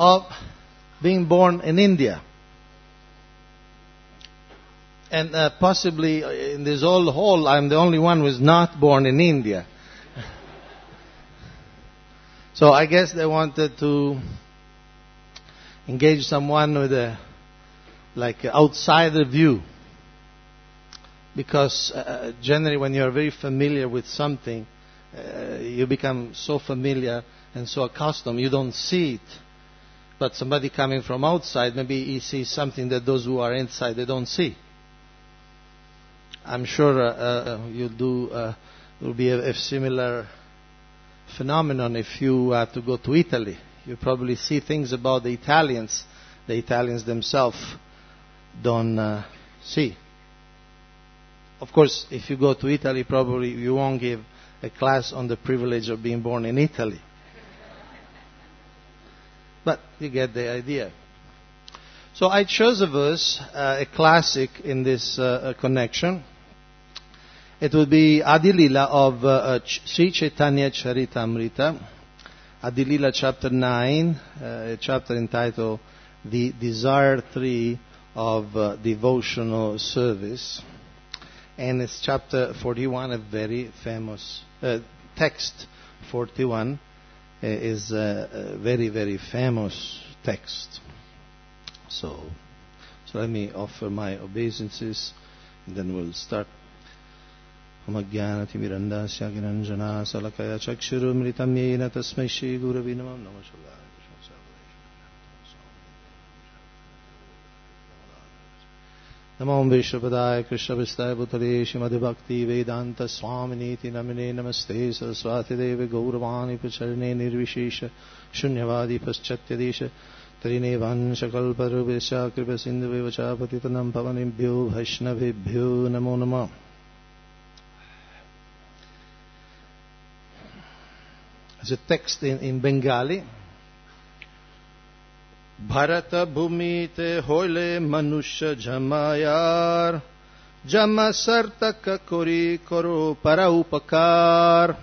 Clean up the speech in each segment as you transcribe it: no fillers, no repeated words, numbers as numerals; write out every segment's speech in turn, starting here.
of being born in India. And possibly in this whole hall, I'm the only one who is not born in India. So I guess they wanted to engage someone with a outsider view. Because generally when you are very familiar with something, you become so familiar and so accustomed, you don't see it. But somebody coming from outside, maybe he sees something that those who are inside, they don't see. I'm sure will be a similar phenomenon if you have to go to Italy. You probably see things about the Italians themselves don't see. Of course, if you go to Italy, probably you won't give a class on the privilege of being born in Italy. But you get the idea. So I chose a verse, a classic in this connection. It would be Adilila of Sri Chaitanya Charitamrita, Adilila chapter 9, a chapter entitled The Desire Tree of Devotional Service. And it's chapter 41, a very famous text. 41 is a very, very famous text. So let me offer my obeisances, and then we'll start. Amagyanati mirandasya giranjana salakaya chakshuru mritam yena tasmai shri gurave namah namaskar. Namo Vishwapadaya Krishna Vistaya Bhutale Shrimad Bhakti Vedanta Swaminiti Namine Namaste Saraswati Devi Gauravani Pacharne Nirvishesha Shunyavadi Paschatya Desha Trine Vansha Kalparubesha Kripa Sindhu Vivacha Patitanam Pavanibhyo Vaishnavibhyo Namo Namah. There's a text in Bengali. Bharata bhumite hoile manusha jamayar jama sartaka kori koro para upakar.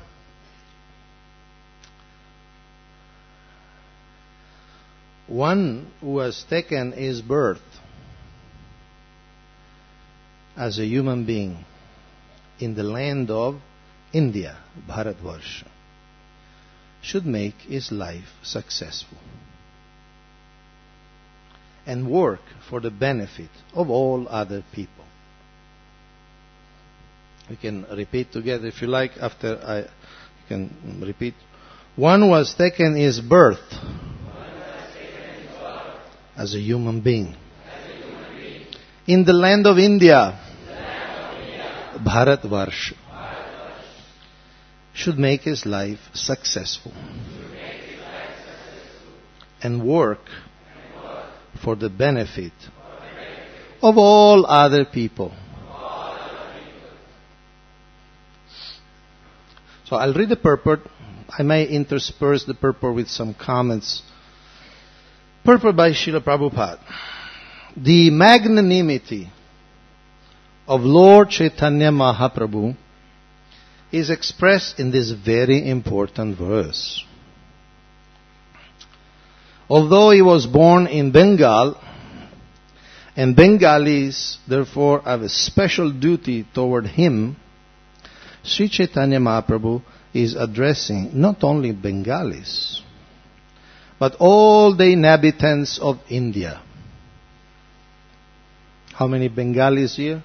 One who has taken his birth as a human being in the land of India, Bharatvarsha, should make his life successful and work for the benefit of all other people. We can repeat together if you like. You can repeat. One who has taken his birth as a human being in the land of India, Bharatvarsha, should make his life successful and work for the benefit of all other people. So I'll read the purport. I may intersperse the purport with some comments. Purport by Srila Prabhupada. The magnanimity of Lord Chaitanya Mahaprabhu is expressed in this very important verse. Although he was born in Bengal, and Bengalis therefore have a special duty toward him, Sri Chaitanya Mahaprabhu is addressing not only Bengalis, but all the inhabitants of India. How many Bengalis here?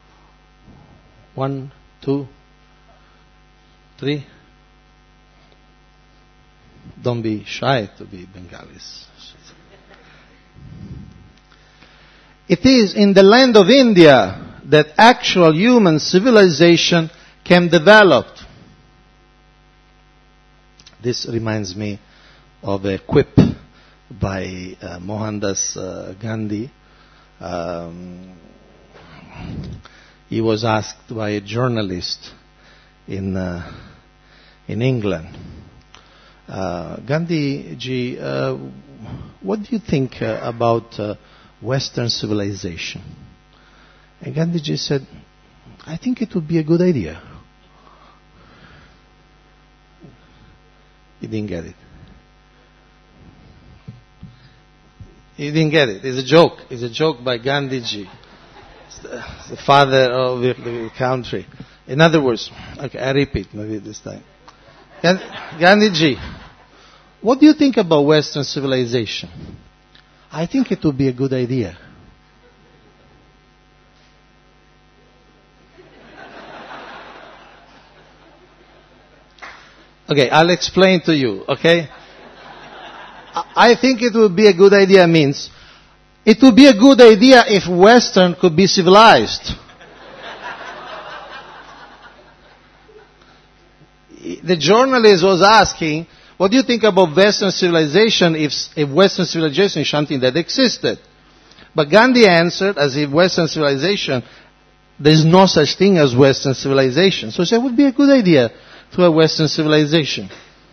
1, 2, 3. Don't be shy to be Bengalis. It is in the land of India that actual human civilization can develop. This reminds me of a quip by Mohandas Gandhi. He was asked by a journalist in England, Gandhi ji, what do you think about Western civilization? And Gandhi ji said, I think it would be a good idea. He didn't get it. You didn't get it. It's a joke. It's a joke by Gandhiji, the father of the country. In other words, okay, I repeat maybe this time. Gandhiji, what do you think about Western civilization? I think it would be a good idea. Okay, I'll explain to you, okay? I think it would be a good idea means, it would be a good idea if Western could be civilized. The journalist was asking, what do you think about Western civilization if Western civilization is something that existed? But Gandhi answered as if Western civilization, there is no such thing as Western civilization. So he said it would be a good idea to a Western civilization.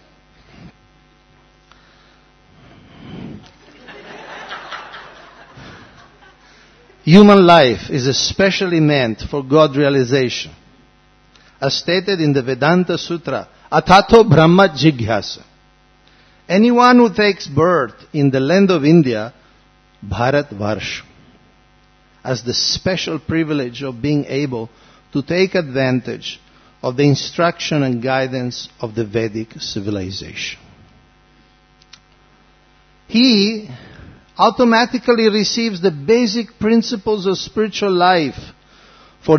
Human life is especially meant for God realization. As stated in the Vedanta Sutra, Atato Brahma Jigyasa. Anyone who takes birth in the land of India, Bharat Varsh, has the special privilege of being able to take advantage of the instruction and guidance of the Vedic civilization. He automatically receives the basic principles of spiritual life. For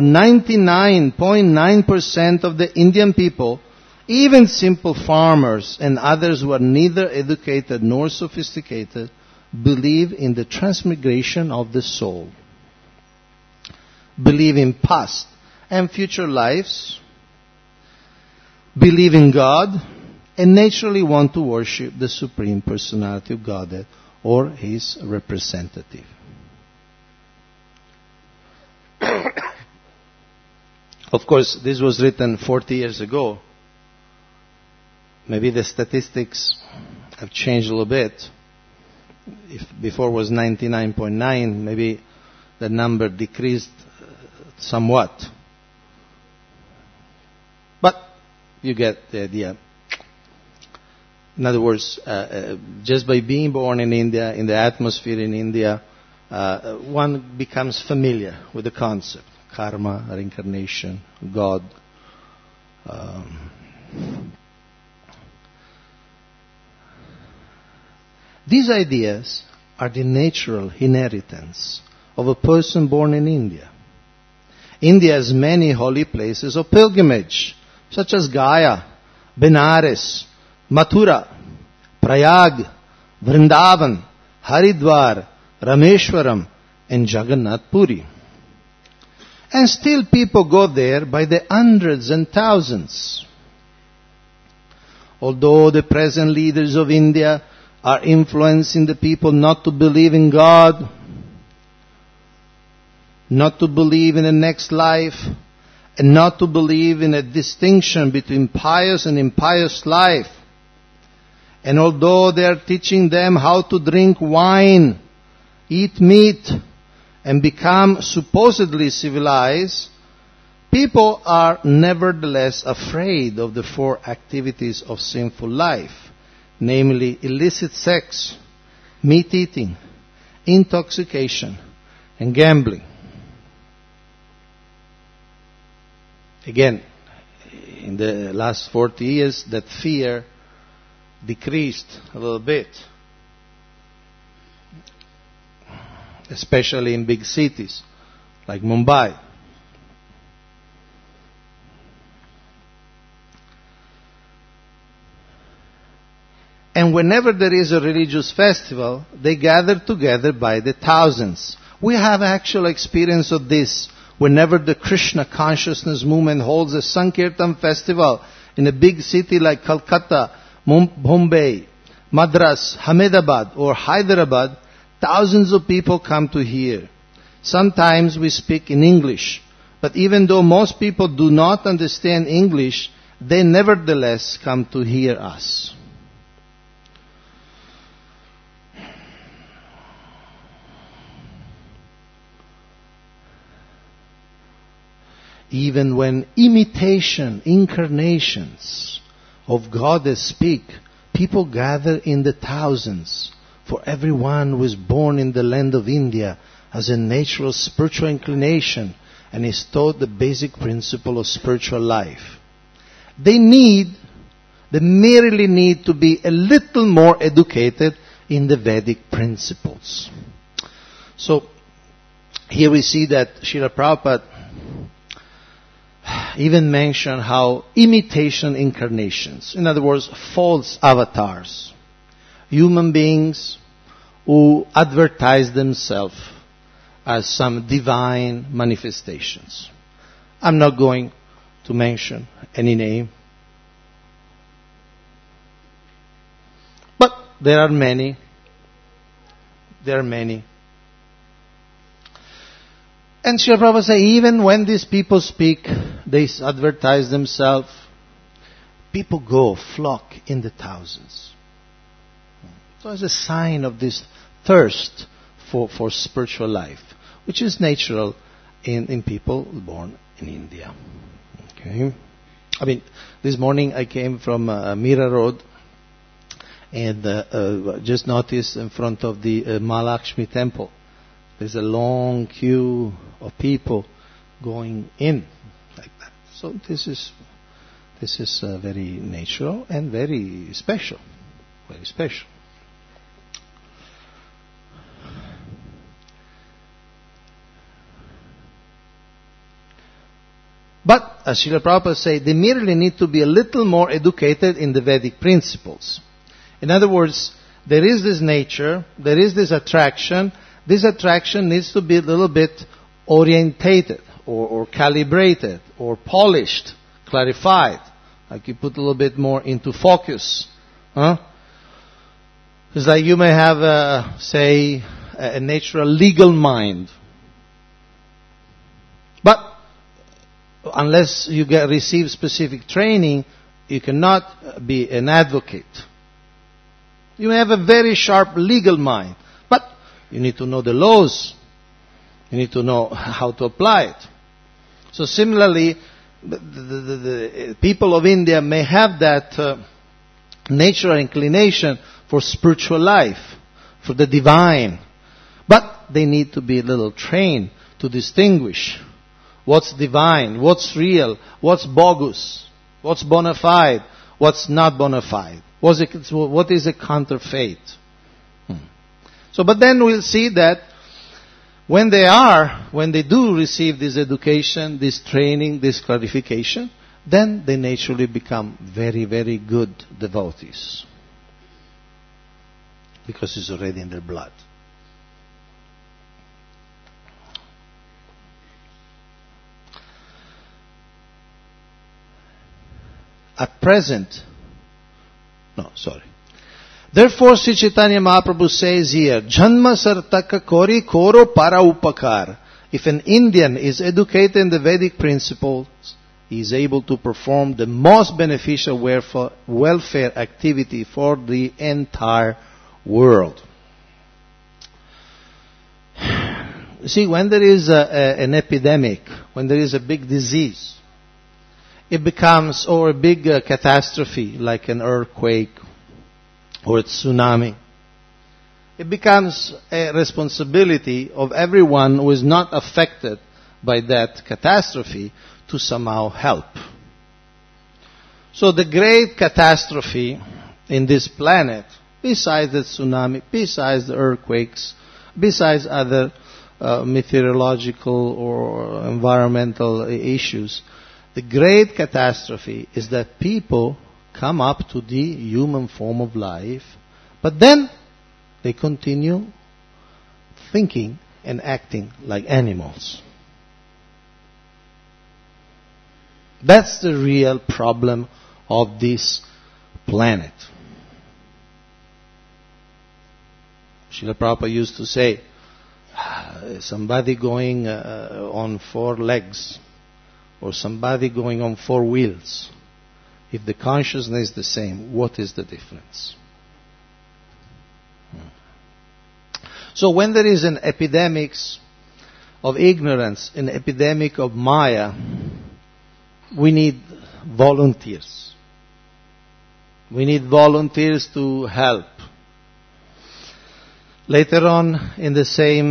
99.9% of the Indian people, even simple farmers and others who are neither educated nor sophisticated, believe in the transmigration of the soul, believe in past and future lives, believe in God, and naturally want to worship the Supreme Personality of Godhead or His representative. Of course, this was written 40 years ago. Maybe the statistics have changed a little bit. If before was 99.9, maybe the number decreased somewhat. But you get the idea. In other words, just by being born in India, in the atmosphere in India, one becomes familiar with the concept. Karma, reincarnation, God. These ideas are the natural inheritance of a person born in India. India has many holy places of pilgrimage, such as Gaya, Benares, Mathura, Prayag, Vrindavan, Haridwar, Rameshwaram, and Jagannath Puri. And still people go there by the hundreds and thousands. Although the present leaders of India are influencing the people not to believe in God, not to believe in the next life, and not to believe in a distinction between pious and impious life. And although they are teaching them how to drink wine, eat meat, and become supposedly civilized, people are nevertheless afraid of the four activities of sinful life, namely illicit sex, meat eating, intoxication, and gambling. Again, in the last 40 years, that fear decreased a little bit, especially in big cities like Mumbai. And whenever there is a religious festival, they gather together by the thousands. We have actual experience of this. Whenever the Krishna consciousness movement holds a Sankirtan festival in a big city like Calcutta, Bombay, Madras, Ahmedabad, or Hyderabad, thousands of people come to hear. Sometimes we speak in English, but even though most people do not understand English, they nevertheless come to hear us. Even when imitation incarnations of goddess speak, people gather in the thousands For everyone who is born in the land of India has a natural spiritual inclination and is taught the basic principle of spiritual life. They merely need to be a little more educated in the Vedic principles. So, here we see that Srila Prabhupada even mentioned how imitation incarnations, in other words, false avatars, human beings who advertise themselves as some divine manifestations. I'm not going to mention any name, but there are many. There are many. And Srila Prabhupada says, even when these people speak, they advertise themselves, people flock in the thousands. So it's a sign of this thirst for spiritual life, which is natural in people born in India. Okay. I mean, this morning I came from Mira Road, and just noticed in front of the Mahalakshmi temple, there's a long queue of people going in like that. So this is very natural and very special. Very special. But, as Srila Prabhupada said, they merely need to be a little more educated in the Vedic principles. In other words, there is this nature, there is this attraction. This attraction needs to be a little bit orientated or calibrated or polished, clarified. Like you put a little bit more into focus. It's like you may have, a natural legal mind. But unless you receive specific training, you cannot be an advocate. You may have a very sharp legal mind, but you need to know the laws. You need to know how to apply it. So similarly, the people of India may have that natural inclination for spiritual life, for the divine. But they need to be a little trained to distinguish what's divine, what's real, what's bogus, what's bona fide, what's not bona fide, what is a counterfeit. So, but then we'll see that when they do receive this education, this training, this clarification, then they naturally become very, very good devotees. Because it's already in their blood. At present, Therefore, Sri Chaitanya Mahaprabhu says here, Janma sartaka kori koro para upakar. If an Indian is educated in the Vedic principles, he is able to perform the most beneficial welfare activity for the entire world. See, when there is an epidemic, when there is a big disease, it becomes, or a big catastrophe like an earthquake or a tsunami, it becomes a responsibility of everyone who is not affected by that catastrophe to somehow help. So the great catastrophe in this planet, besides the tsunami, besides the earthquakes, besides other meteorological or environmental issues, the great catastrophe is that people come up to the human form of life, but then they continue thinking and acting like animals. That's the real problem of this planet. Srila Prabhupada used to say, somebody going on 4 legs, or somebody going on 4 wheels, if the consciousness is the same, what is the difference? So when there is an epidemic of ignorance, an epidemic of Maya, we need volunteers. We need volunteers to help. Later on in the same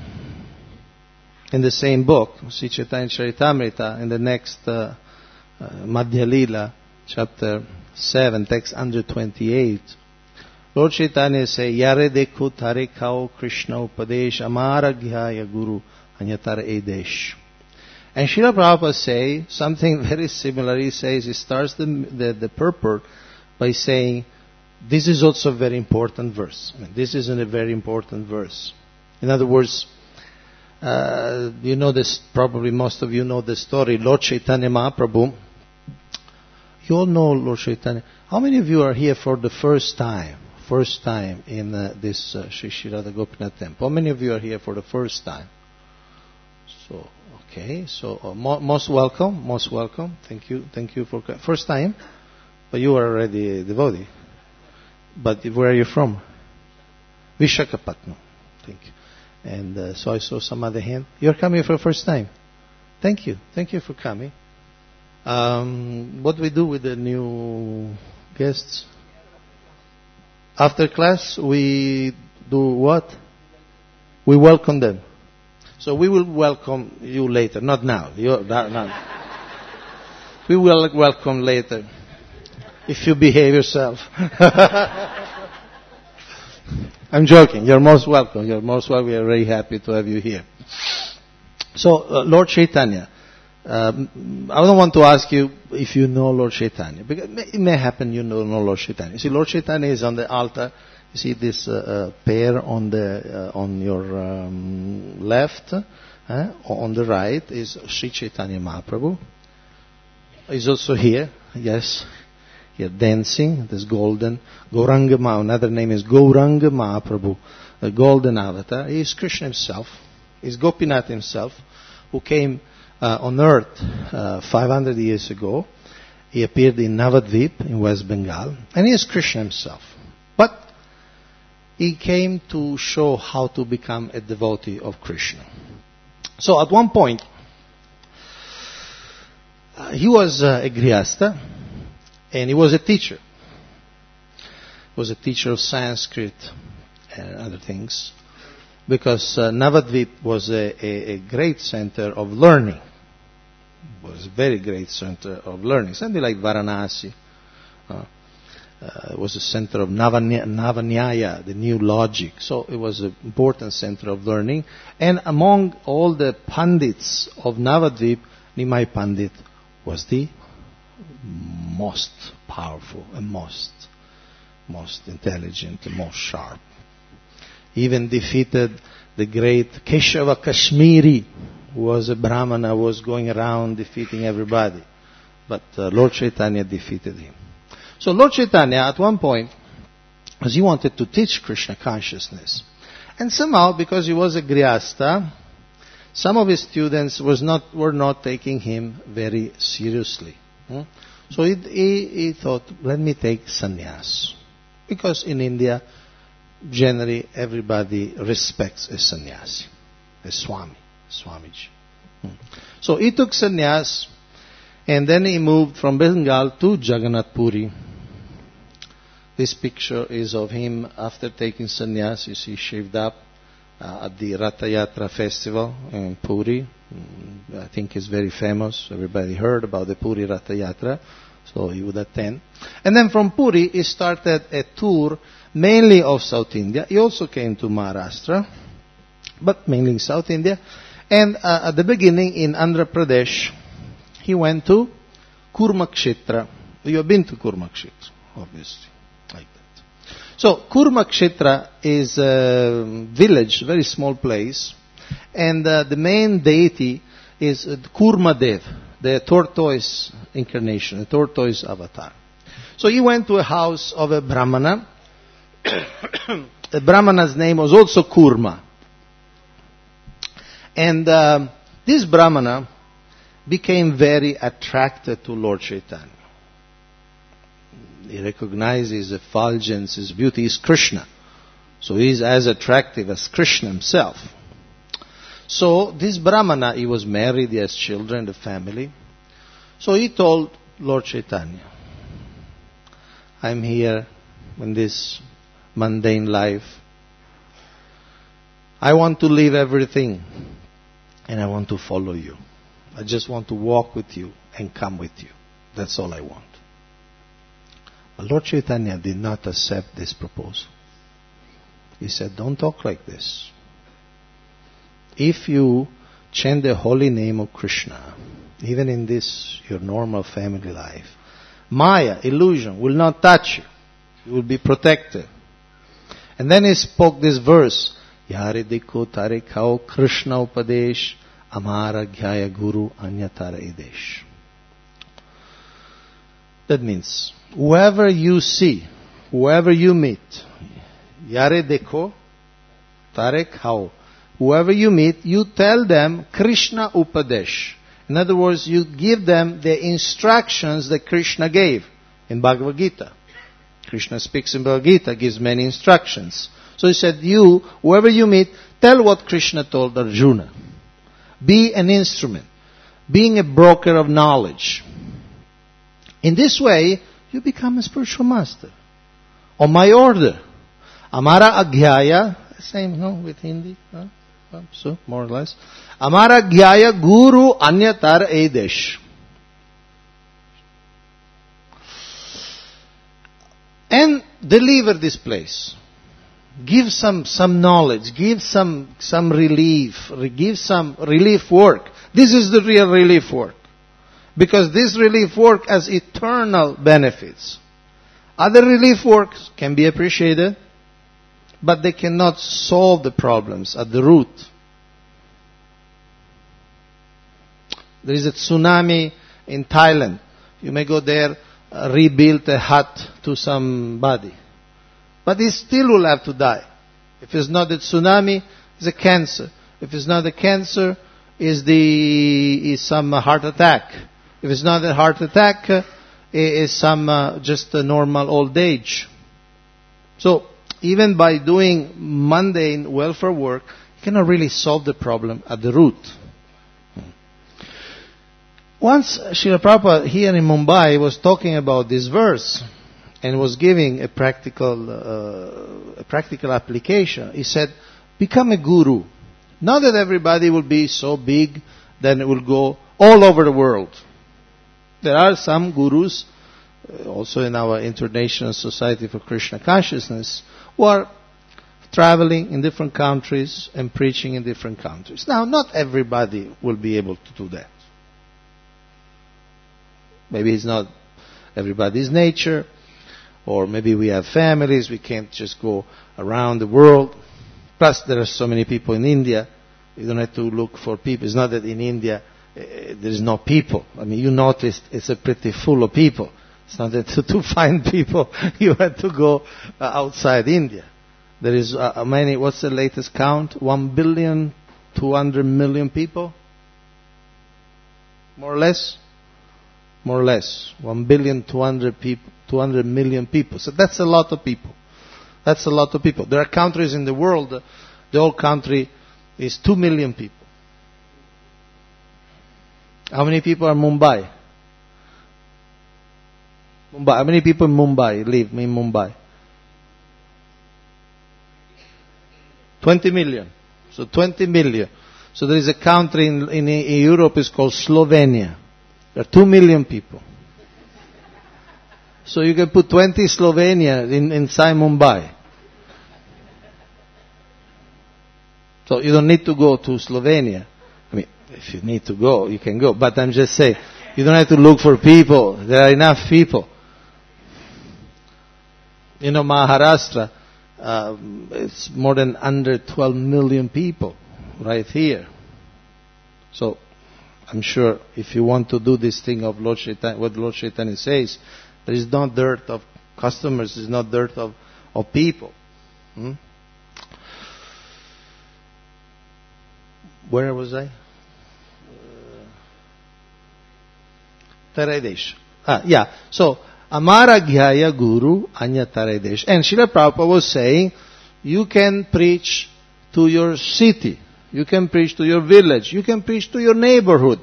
book, Sri Chaitanya Charitamrita, in the next Madhya Lila, chapter 7, text 128, Lord Chaitanya says, Yare dekho thare khao Krishna upadesh amara gyaya guru anyatara edesh. And Srila Prabhupada say something very similar. He says, he starts the purport by saying, this is also a very important verse. I mean, this is a very important verse. In other words, you know this, probably most of you know the story, Lord Chaitanya Mahaprabhu. You all know Lord Chaitanya. How many of you are here for the first time? First time in this Sri Radha Gopinath temple. How many of you are here for the first time? So, okay. So, most welcome. Most welcome. Thank you for first time. But you are already a devotee. But where are you from? Vishakhapatnam. Thank you. And so I saw some other hand. You're coming for the first time. Thank you. Thank you for coming. What do we do with the new guests? After class, we do what? We welcome them. So we will welcome you later. Not now. We will welcome later. If you behave yourself. I'm joking. You're most welcome. You're most welcome. We are very happy to have you here. So, Lord Chaitanya. I don't want to ask you if you know Lord Chaitanya, because it may happen you know Lord Chaitanya. You see, Lord Chaitanya is on the altar. You see this pair on your left, on the right is Sri Chaitanya Mahaprabhu. He's also here, yes, here dancing. This golden Gauranga Mahaprabhu. Another name is Gauranga Mahaprabhu, the golden avatar. He is Krishna himself. He is Gopinath himself, who came on earth 500 years ago. He appeared in Navadvip in West Bengal, and he is Krishna himself. But he came to show how to become a devotee of Krishna. So at one point, he was a Grihastha, and he was a teacher. He was a teacher of Sanskrit and other things, because Navadvip was a great center of learning. It was a very great center of learning, something like Varanasi. It was a center of Navanyaya, the new logic. So it was an important center of learning. And among all the Pandits of Navadvip, Nimai Pandit was the most powerful and most intelligent and most sharp. Even defeated the great Keshava Kashmiri, who was a Brahmana, was going around defeating everybody. But Lord Chaitanya defeated him. So Lord Chaitanya, at one point, as he wanted to teach Krishna consciousness, and somehow, because he was a Grihastha, some of his students were not taking him very seriously. So he thought, let me take sannyas. Because in India, generally everybody respects a sannyasi, a Swamiji. So he took sannyas, and then he moved from Bengal to Jagannath Puri. This picture is of him after taking sannyas. You see, shaved up at the Ratha Yatra festival in Puri. I think it's very famous. Everybody heard about the Puri Ratha Yatra, so he would attend. And then from Puri, he started a tour mainly of South India. He also came to Maharashtra, but mainly in South India. And at the beginning in Andhra Pradesh, he went to Kurmakshetra. You have been to Kurmakshetra, obviously, like that. So Kurmakshetra is a village, very small place, and the main deity is Kurmadev, the tortoise incarnation, the tortoise avatar. So he went to a house of a Brahmana. The Brahmana's name was also Kurma. And this Brahmana became very attracted to Lord Chaitanya. He recognized his effulgence, his beauty. He's Krishna. So he's as attractive as Krishna himself. So this Brahmana, he was married, he has children, the family. So he told Lord Chaitanya, I'm here in this mundane life. I want to leave everything and I want to follow you. I just want to walk with you and come with you. That's all I want. But Lord Chaitanya did not accept this proposal. He said, don't talk like this. If you chant the holy name of Krishna, even in this, your normal family life, Maya, illusion, will not touch you. You will be protected. And then he spoke this verse, Yare Dikho Tare Khao Krishna Upadesh Amara Ghyaya Guru Anyatara Idesh. That means, whoever you see, whoever you meet, Yare Dekho Tare Khao, whoever you meet, you tell them Krishna Upadesh. In other words, you give them the instructions that Krishna gave in Bhagavad Gita. Krishna speaks in Bhagavad Gita, gives many instructions. So he said, you, whoever you meet, tell what Krishna told Arjuna. Be an instrument, being a broker of knowledge. In this way, you become a spiritual master. On my order. Amara Aghyaya, same, no, with Hindi, huh? So, more or less. Amara Gyaya Guru Anyatar Edesh. And deliver this place. Give some knowledge. Give some relief. Give some relief work. This is the real relief work. Because this relief work has eternal benefits. Other relief works can be appreciated, but they cannot solve the problems at the root. There is a tsunami in Thailand. You may go there, rebuild a hut to somebody. But he still will have to die. If it's not the tsunami, it's a cancer. If it's not the cancer, is some heart attack. If it's not a heart attack, is some just a normal old age. So, even by doing mundane welfare work, you cannot really solve the problem at the root. Once Srila Prabhupada here in Mumbai was talking about this verse and was giving a practical application. He said, become a guru. Not that everybody will be so big that it will go all over the world. There are some gurus, also in our International Society for Krishna Consciousness, who are traveling in different countries and preaching in different countries. Now, not everybody will be able to do that. Maybe it's not everybody's nature, or maybe we have families, we can't just go around the world. Plus, there are so many people in India, you don't have to look for people. It's not that in India there is no people. I mean, you notice it's a pretty full of people. It's not that to find people, you have to go outside India. There is many, what's the latest count? 1,200,000,000 people? More or less? More or less. 1,200,000,000 people. So that's a lot of people. That's a lot of people. There are countries in the world, the whole country is 2 million people. How many people are in Mumbai? How many people in Mumbai live in Mumbai? 20 million. So 20 million. So there is a country in Europe is called Slovenia. There are 2 million people. So you can put 20 Slovenia inside Mumbai. So you don't need to go to Slovenia. I mean, if you need to go, you can go. But I'm just saying, you don't have to look for people. There are enough people. You know, Maharashtra, it's more than under 12 million people right here. So, I'm sure if you want to do this thing of Lord Chaitanya, what Lord Chaitanya says, there is no dearth of customers, there is no dearth of people. Where was I? Taradesh. Yeah. So, Amara Gyaya Guru Anya Taradesh. And Srila Prabhupada was saying, you can preach to your city. You can preach to your village. You can preach to your neighborhood.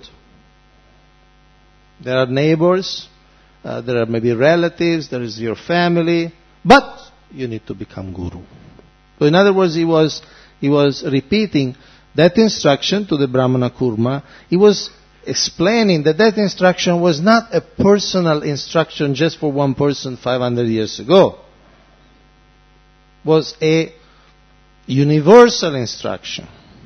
There are neighbors. There are maybe relatives. There is your family. But you need to become guru. So in other words, he was he was repeating that instruction to the Brahmana Kurma. He was explaining that that instruction was not a personal instruction just for one person 500 years ago. It was a universal instruction.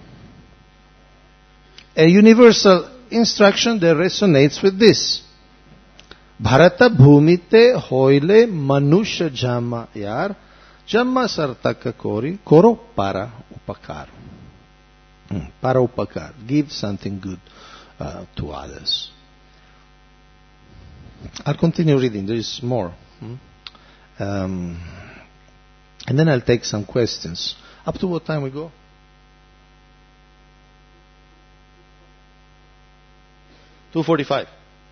A universal instruction that resonates with this. Bharata bhumite hoile manusha jamma yar jamma sartaka kori koro para upakar. Para upakar. Give something good to others. I'll continue reading. There is more. And then I'll take some questions. Up to what time we go? 2:45.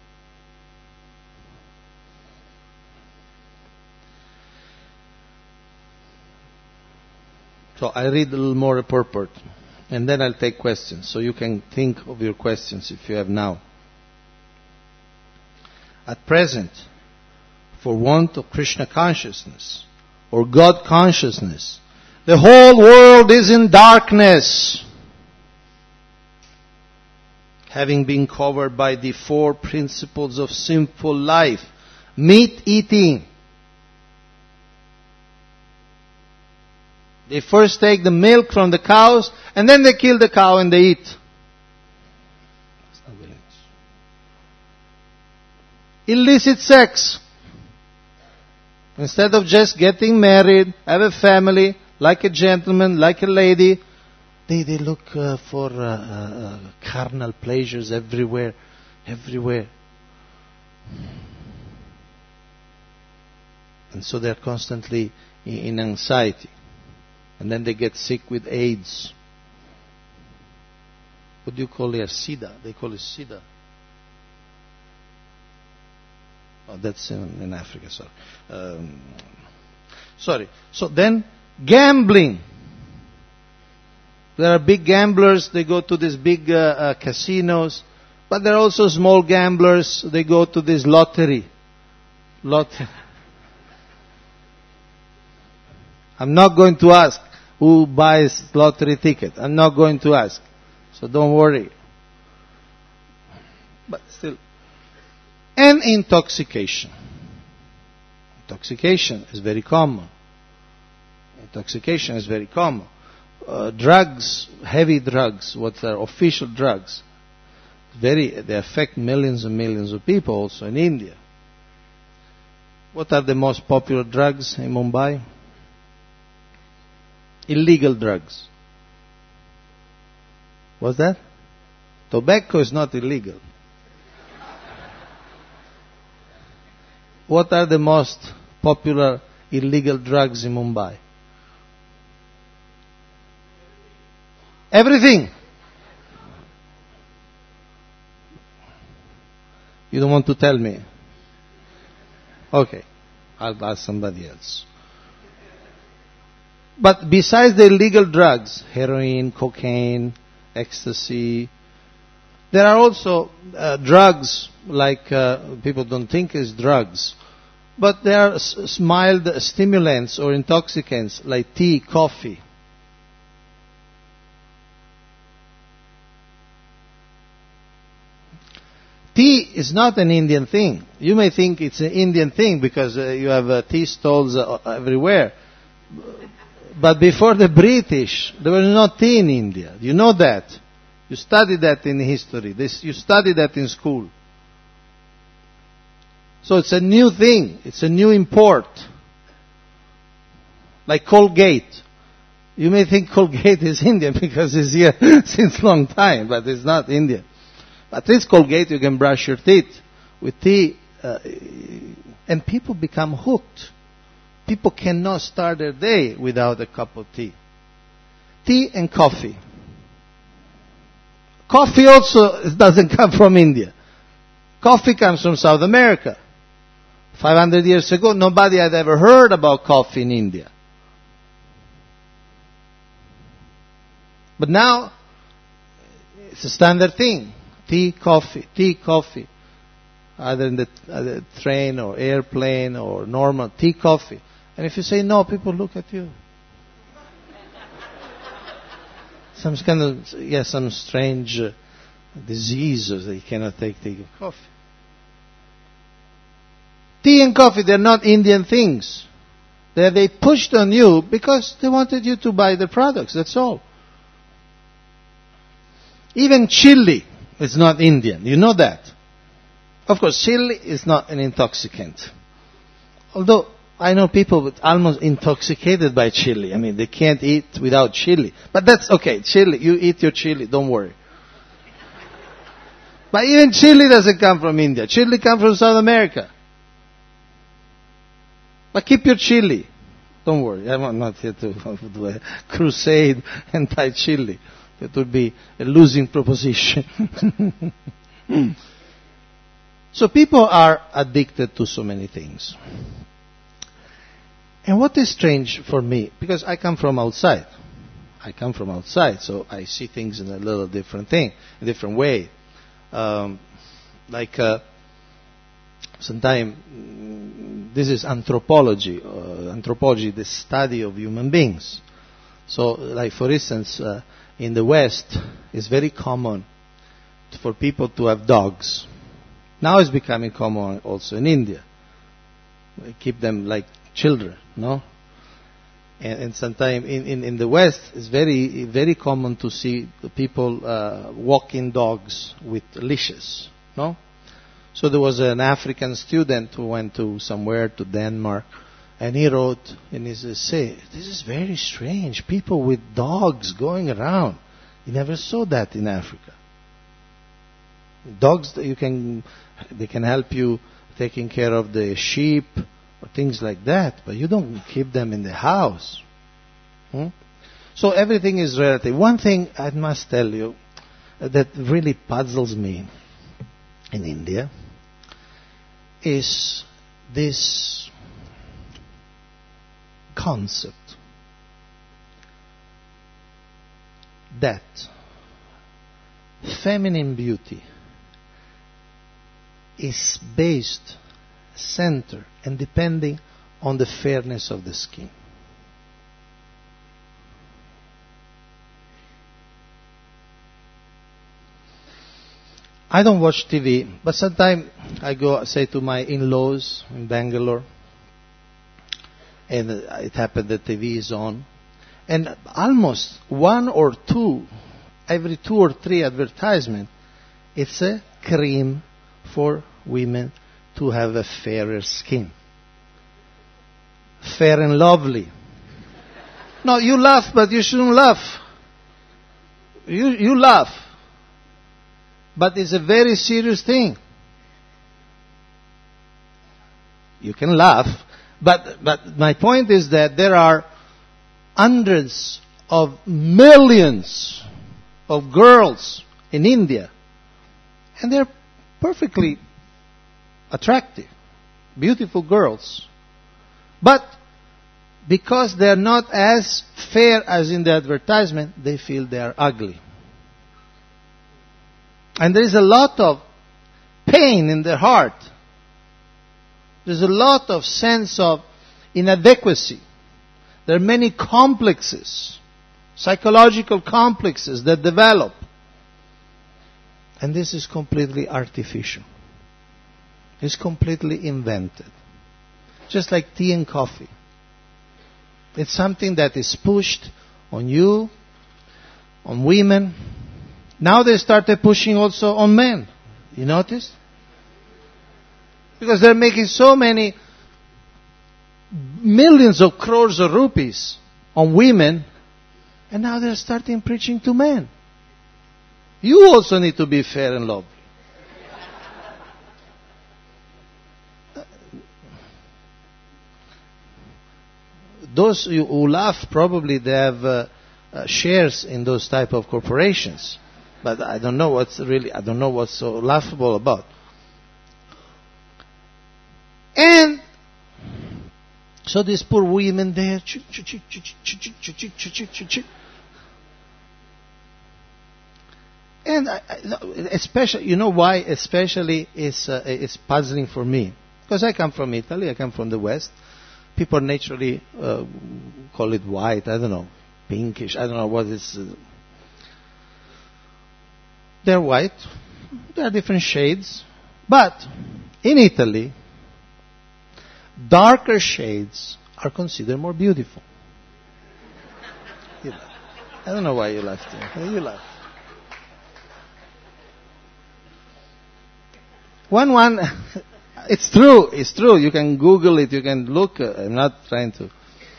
So I'll read a little more purport, and then I'll take questions, so you can think of your questions if you have now. At present, for want of Krishna consciousness, or God consciousness, the whole world is in darkness, having been covered by the four principles of sinful life. Meat eating. They first take the milk from the cows, and then they kill the cow and they eat. That's not very nice. Illicit sex. Instead of just getting married, have a family, like a gentleman, like a lady, they look for carnal pleasures everywhere. And so they're constantly in anxiety. And then they get sick with AIDS. What do you call it? SIDA. They call it SIDA. Oh, that's in Africa, sorry. Sorry. So then, gambling. There are big gamblers. They go to these big casinos. But there are also small gamblers. They go to this lottery. I'm not going to ask who buys lottery ticket. I'm not going to ask. So don't worry. But still. And intoxication. Intoxication is very common. Drugs, heavy drugs, what are official drugs, they affect millions and millions of people also in India. What are the most popular drugs in Mumbai? Illegal drugs. What's that? Tobacco is not illegal. What are the most popular illegal drugs in Mumbai? Everything. You don't want to tell me? Okay. I'll ask somebody else. But besides the illegal drugs, heroin, cocaine, ecstasy, there are also drugs like people don't think is drugs. But there are mild stimulants or intoxicants like tea, coffee. Tea is not an Indian thing. You may think it's an Indian thing because you have tea stalls everywhere. But before the British, there was no tea in India. You know that. You studied that in history. You studied that in school. So it's a new thing. It's a new import. Like Colgate. You may think Colgate is Indian because it's here since a long time, but it's not Indian. At least Colgate, you can brush your teeth with tea, and people become hooked. People cannot start their day without a cup of tea. Tea and coffee. Coffee also doesn't come from India. Coffee comes from South America. 500 years ago, nobody had ever heard about coffee in India. But now, it's a standard thing. Tea, coffee, either in the train or airplane or normal, tea, coffee. And if you say no, people look at you. some kind of, some strange disease, or they cannot take tea and coffee. Tea and coffee, they're not Indian things. They pushed on you because they wanted you to buy the products, that's all. Even chili is not Indian, you know that. Of course, chili is not an intoxicant. Although, I know people almost intoxicated by chili. I mean, they can't eat without chili. But that's okay, chili, you eat your chili, don't worry. But even chili doesn't come from India. Chili comes from South America. But keep your chili. Don't worry, I'm not here to do a crusade and buy chili. That would be a losing proposition. So people are addicted to so many things. And what is strange for me, because I come from outside. So I see things in a little different way. Sometimes this is anthropology, the study of human beings. So, like for instance, in the West, it's very common for people to have dogs. Now it's becoming common also in India. We keep them like children, no? And sometimes in the West, it's very, very common to see people walking dogs with leashes, no? So there was an African student who went to somewhere, to Denmark, and he wrote in his essay, this is very strange, people with dogs going around. You never saw that in Africa. Dogs, they can help you taking care of the sheep or things like that, but you don't keep them in the house. So everything is relative. One thing I must tell you that really puzzles me in India is this concept that feminine beauty is based, centered, and depending on the fairness of the skin. I don't watch TV, but sometimes I go, say, to my in-laws in Bangalore, and it happened that TV is on, and almost every 2 or 3 advertisements, it's a cream for women to have a fairer skin. Fair and lovely. No, you laugh, but you shouldn't laugh. You laugh. But it's a very serious thing. You can laugh, but my point is that there are hundreds of millions of girls in India, and they're perfectly attractive, beautiful girls. But because they're not as fair as in the advertisement, they feel they are ugly. And there is a lot of pain in their heart. There's a lot of sense of inadequacy. There are many complexes, psychological complexes that develop. And this is completely artificial. It's completely invented. Just like tea and coffee. It's something that is pushed on you, on women. Now they started pushing also on men. You notice? Because they're making so many millions of crores of rupees on women, and now they're starting preaching to men. You also need to be fair and lovely. Those who laugh, probably they have shares in those type of corporations. But I don't know what's so laughable about. And so these poor women there, and especially, you know why? Especially, it's puzzling for me, because I come from Italy. I come from the West. People naturally call it white. I don't know, pinkish. I don't know what it's. They're white. There are different shades. But in Italy, darker shades are considered more beautiful. You laugh. I don't know why you laughed. You laugh. One. It's true. It's true. You can Google it. You can look. I'm not trying to.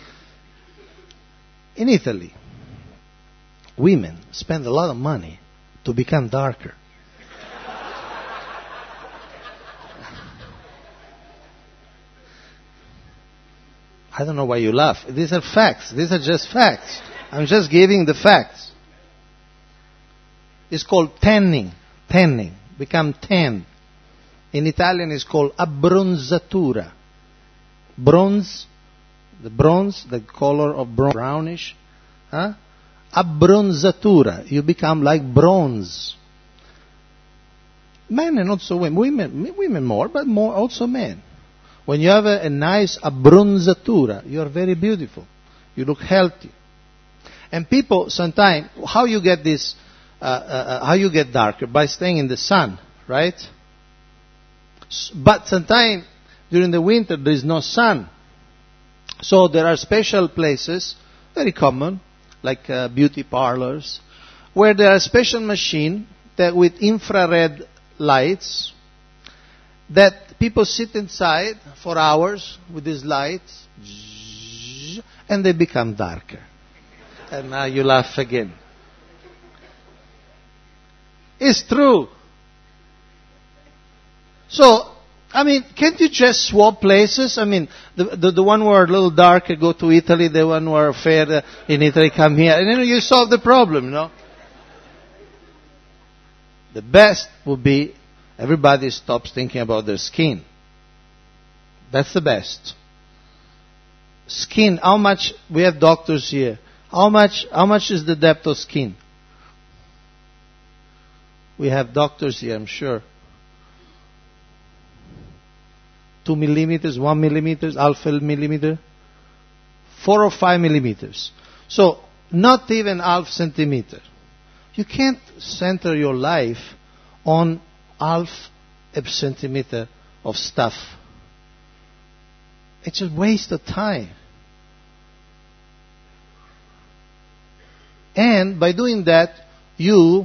In Italy, women spend a lot of money to become darker. I don't know why you laugh. These are facts. These are just facts. I'm just giving the facts. It's called tanning. Tanning. Become tan. In Italian it's called abbronzatura. Bronze. The bronze, the color of brownish. Huh? Abbronzatura. You become like bronze. Men and also women. Women more, but more also men. When you have a nice abbronzatura, you are very beautiful. You look healthy. And people sometimes, how you get this, how you get darker? By staying in the sun, right? But sometimes during the winter there is no sun. So there are special places, very common, like beauty parlors, where there are special machines that with infrared lights, that people sit inside for hours with these lights, and they become darker. And now you laugh again. It's true. So, I mean, can't you just swap places? I mean, the one who are a little darker go to Italy, the one who are fair in Italy come here, and then you solve the problem, you know. The best would be everybody stops thinking about their skin. That's the best. Skin, how much, we have doctors here. How much is the depth of skin? We have doctors here, I'm sure. 2 millimeters, 1 millimeter, half a millimeter, 4 or 5 millimeters. So, not even half centimeter. You can't center your life on half a centimeter of stuff. It's a waste of time. And by doing that, you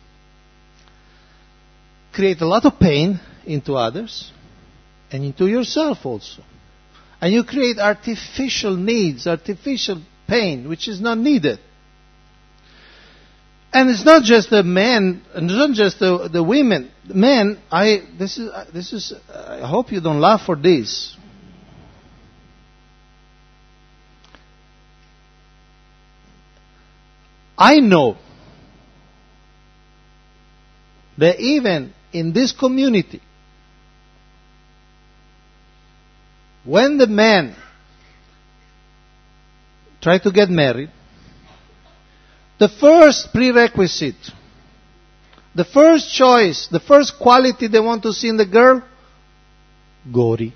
create a lot of pain into others and into yourself also. And you create artificial needs, artificial pain, which is not needed. And it's not just the men, and it's not just the women. Men, I hope you don't laugh for this. I know that even in this community, when the men try to get married, the first prerequisite, the first choice, the first quality they want to see in the girl, Gori.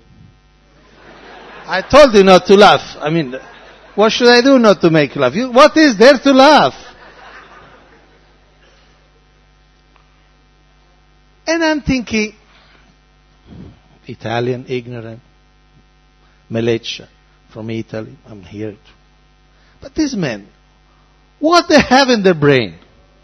I told you not to laugh. I mean, what should I do not to make you laugh? What is there to laugh? And I'm thinking, Italian, ignorant, Meleccia from Italy, I'm here. But these men, what they have in their brain?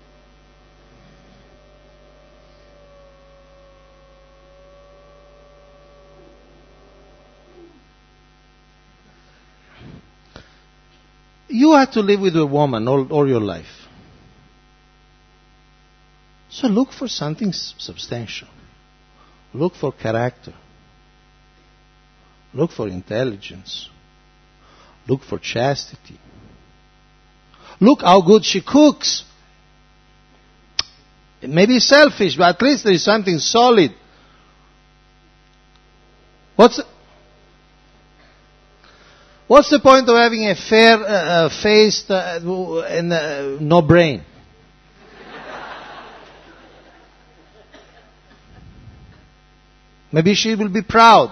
You have to live with a woman all your life. So look for something substantial. Look for character. Look for intelligence. Look for chastity. Look how good she cooks. It may be selfish, but at least there is something solid. What's the point of having a fair-faced and no brain? Maybe she will be proud.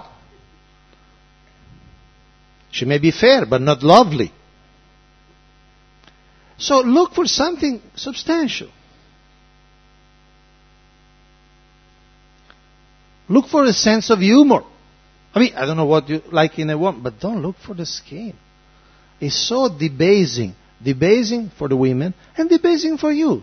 She may be fair, but not lovely. So look for something substantial. Look for a sense of humor. I mean, I don't know what you like in a woman, but don't look for the skin. It's so debasing. Debasing for the women and debasing for you.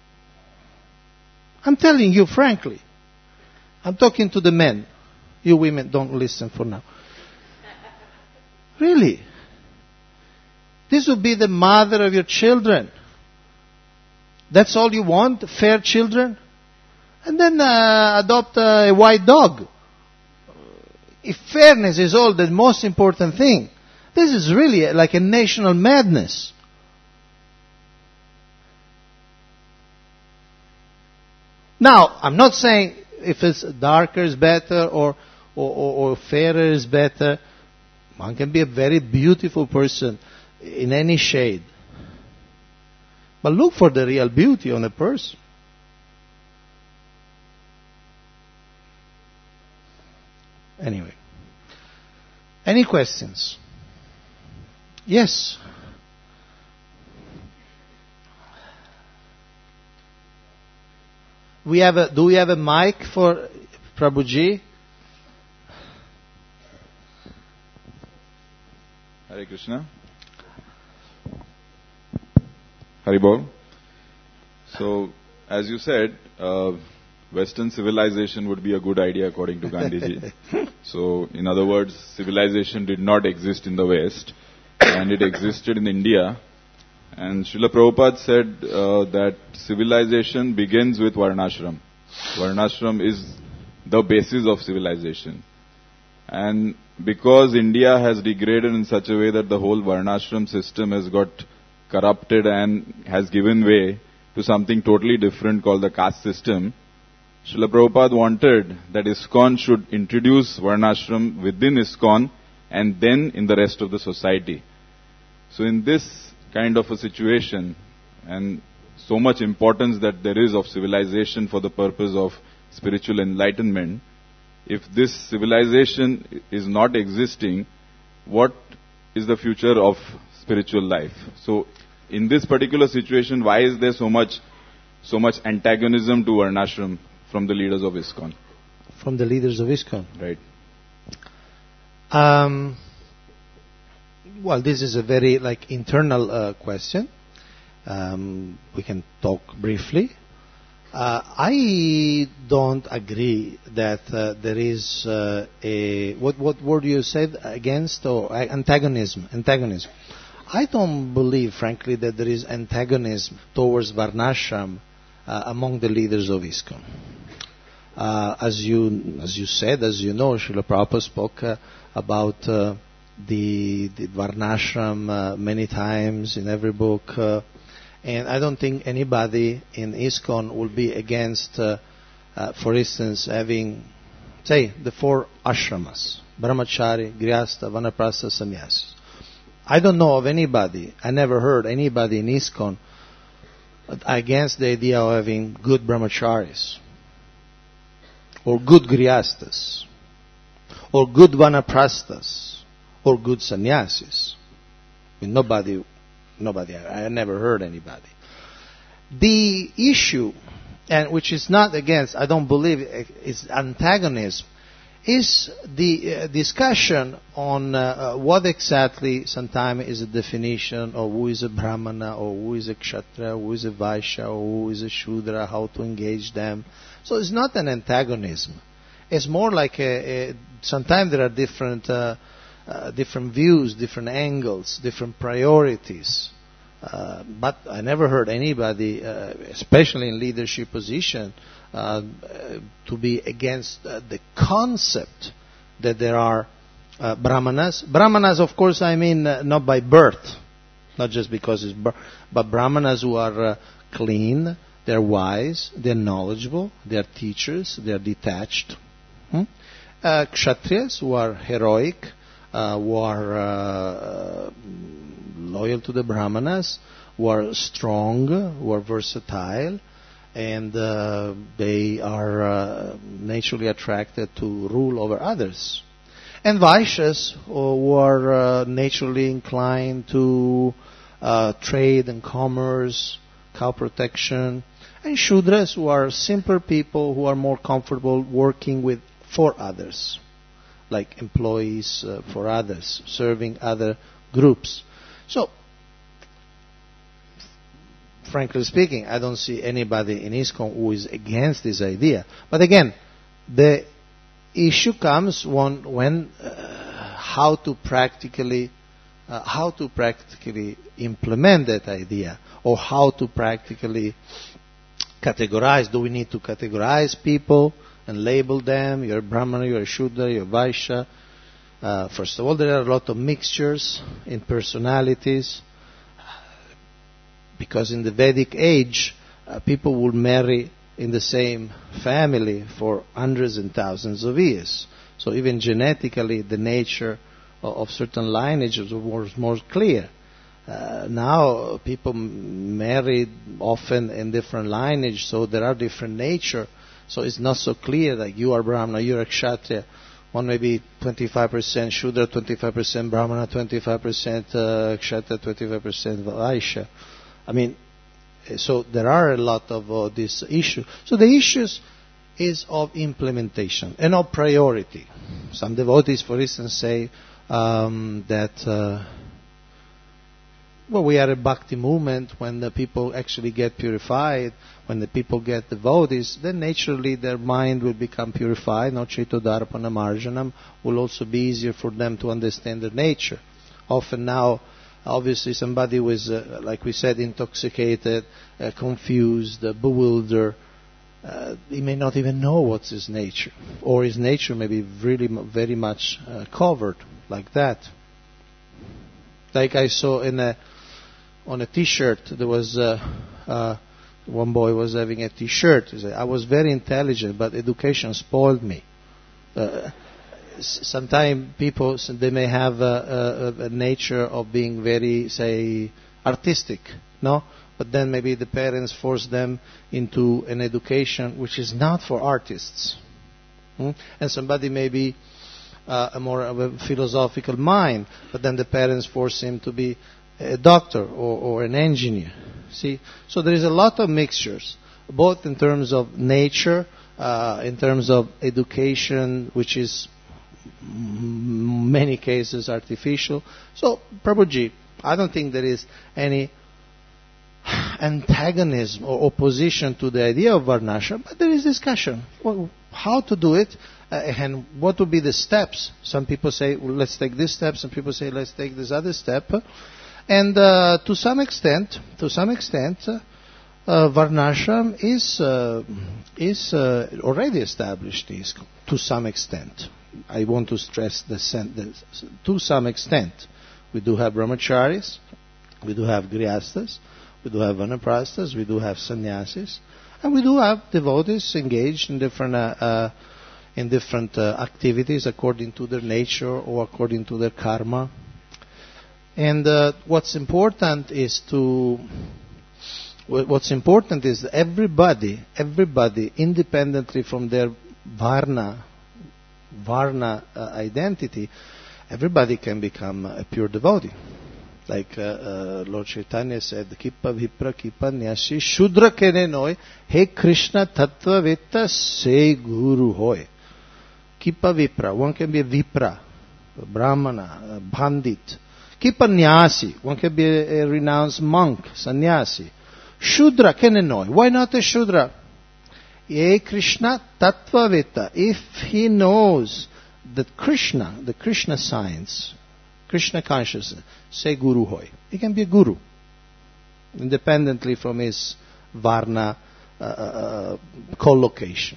I'm telling you frankly. I'm talking to the men. You women don't listen for now. Really. This would be the mother of your children. That's all you want? Fair children? And then adopt a white dog. If fairness is all the most important thing, this is really like a national madness. Now, I'm not saying if it's darker is better or fairer is better. One can be a very beautiful person in any shade. But look for the real beauty on a person. Anyway. Any questions? Yes. Do we have a mic for Prabhuji? Hare Krishna. Haribol. So, as you said, Western civilization would be a good idea according to Gandhiji. So, in other words, civilization did not exist in the West, and it existed in India. And Srila Prabhupada said that civilization begins with Varnashram. Varnashram is the basis of civilization. And because India has degraded in such a way that the whole Varnashram system has got corrupted and has given way to something totally different called the caste system, Srila Prabhupada wanted that ISKCON should introduce Varnashram within ISKCON and then in the rest of the society. So in this kind of a situation, and so much importance that there is of civilization for the purpose of spiritual enlightenment, if this civilization is not existing, what is the future of spiritual life? So in this particular situation, why is there so much antagonism to Varnashram from the leaders of ISKCON? From the leaders of ISKCON? Right. Well, this is a very internal question. We can talk briefly. I don't agree that there is what word you said against or antagonism. Antagonism. I don't believe, frankly, that there is antagonism towards Varnashram among the leaders of ISKCON. As you said, as you know, Srila Prabhupada spoke about the Varnashram many times in every book, and I don't think anybody in ISKCON will be against, for instance, having, say, the 4 ashramas: Brahmachari, Grihastha, Vanaprastha, Sannyasis. I don't know of anybody, I never heard anybody in ISKCON against the idea of having good Brahmacharis, or good Grihasthas, or good Vanaprasthas, or good Sannyasis. I mean, nobody, I never heard anybody. The issue, and which is not against, I don't believe it's antagonism, is the discussion on what exactly sometimes is a definition of who is a Brahmana, or who is a Kshatriya, who is a Vaishya, or who is a Shudra, how to engage them. So it's not an antagonism. It's more like sometimes there are different views, different angles, different priorities. But I never heard anybody, especially in leadership position, to be against the concept that there are Brahmanas. Brahmanas, of course, I mean not by birth, not just because it's birth, but Brahmanas who are clean, they're wise, they're knowledgeable, they're teachers, they're detached. Kshatriyas who are heroic, who are loyal to the Brahmanas, who are strong, who are versatile, and they are naturally attracted to rule over others. And Vaishyas, who are naturally inclined to trade and commerce, cow protection, and Shudras, who are simpler people who are more comfortable working with for others, like employees for others, serving other groups. So, frankly speaking, I don't see anybody in ISKCON who is against this idea. But again, the issue comes when how to practically implement that idea, or how to practically categorize. Do we need to categorize people and label them? You're Brahmana, you're Shudra, you're Vaishya. First of all, there are a lot of mixtures in personalities, because in the Vedic age, people would marry in the same family for hundreds and thousands of years. So even genetically, the nature of certain lineages was more clear. Now people marry often in different lineage, so there are different nature. So it's not so clear that you are Brahmana, you are Kshatriya. One may be 25% Shudra, 25% Brahmana, 25% Kshatriya, 25% Vaishya. I mean, so there are a lot of this issue. So the issues is of implementation and of priority. Some devotees, for instance, say that we are a bhakti movement. When the people actually get purified, when the people get devotees, then naturally their mind will become purified. No Chaitodarpana Marjanam will also be easier for them to understand their nature. Often now, obviously somebody who is, like we said, intoxicated, confused, bewildered, he may not even know what's his nature. Or his nature may be really very much covered like that. Like I saw on a T-shirt, there was one boy was having a T-shirt. He said, I was very intelligent, but education spoiled me. Sometimes people, they may have a nature of being very, say, artistic, no? But then maybe the parents force them into an education which is not for artists. And somebody may be a more of a philosophical mind, but then the parents force him to be a doctor or an engineer. See? So there is a lot of mixtures, both in terms of nature, in terms of education, which is many cases artificial. So, Prabhuji, I don't think there is any antagonism or opposition to the idea of Varnashram, but there is discussion. Well, how to do it and what would be the steps. Some people say, well, let's take this step. Some people say, let's take this other step. And to some extent, Varnashram is already established to some extent. I want to stress the sentence, to some extent. We do have brahmacharis, we do have grihasthas, we do have vanaprasthas, we do have sannyasis, and we do have devotees engaged in different activities according to their nature or according to their karma. And what's important is everybody, independently from their varna identity, everybody can become a pure devotee. Like Lord Chaitanya said, Kippa Vipra Kippa Nyasi Shudra Kene Noi He Krishna Tattva Vitta Se Guru Hoy. Kippa Vipra, one can be a Vipra, a Brahmana, a Bandit. Kippa Nyasi, one can be a renounced monk, sannyasi. Shudra Kene Noi, why not a Shudra? Ye Krishna Tattva Vitta, if he knows that Krishna, the Krishna science, Krishna consciousness, say Guru Hoy. He can be a Guru, independently from his Varna collocation.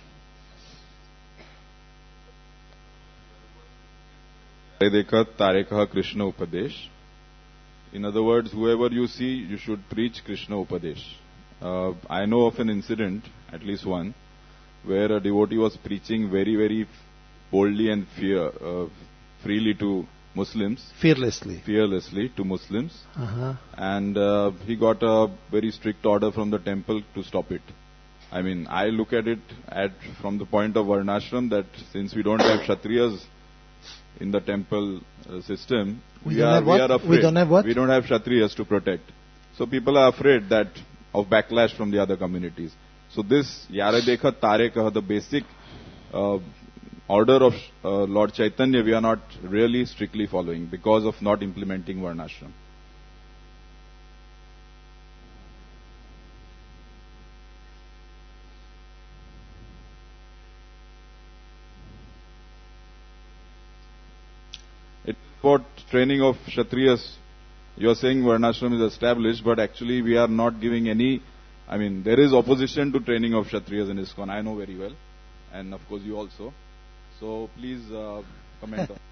Tarekaha Krishna Upadesh. In other words, whoever you see, you should preach Krishna Upadesh. I know of an incident, at least one, where a devotee was preaching very, very boldly and freely to Muslims. Fearlessly to Muslims. And he got a very strict order from the temple to stop it. I mean, I look at it from the point of Varnashram, that since we don't have Kshatriyas in the temple system, we are afraid. We don't have what? We don't have Kshatriyas to protect. So people are afraid of backlash from the other communities. So this Yare Dekha Tare Kaha, the basic order of Lord Chaitanya we are not really strictly following because of not implementing Varnashram. It's about training of Kshatriyas. You are saying Varnashram is established, but actually we are not giving any, there is opposition to training of Kshatriyas in ISKCON, I know very well, and of course you also. So please comment on.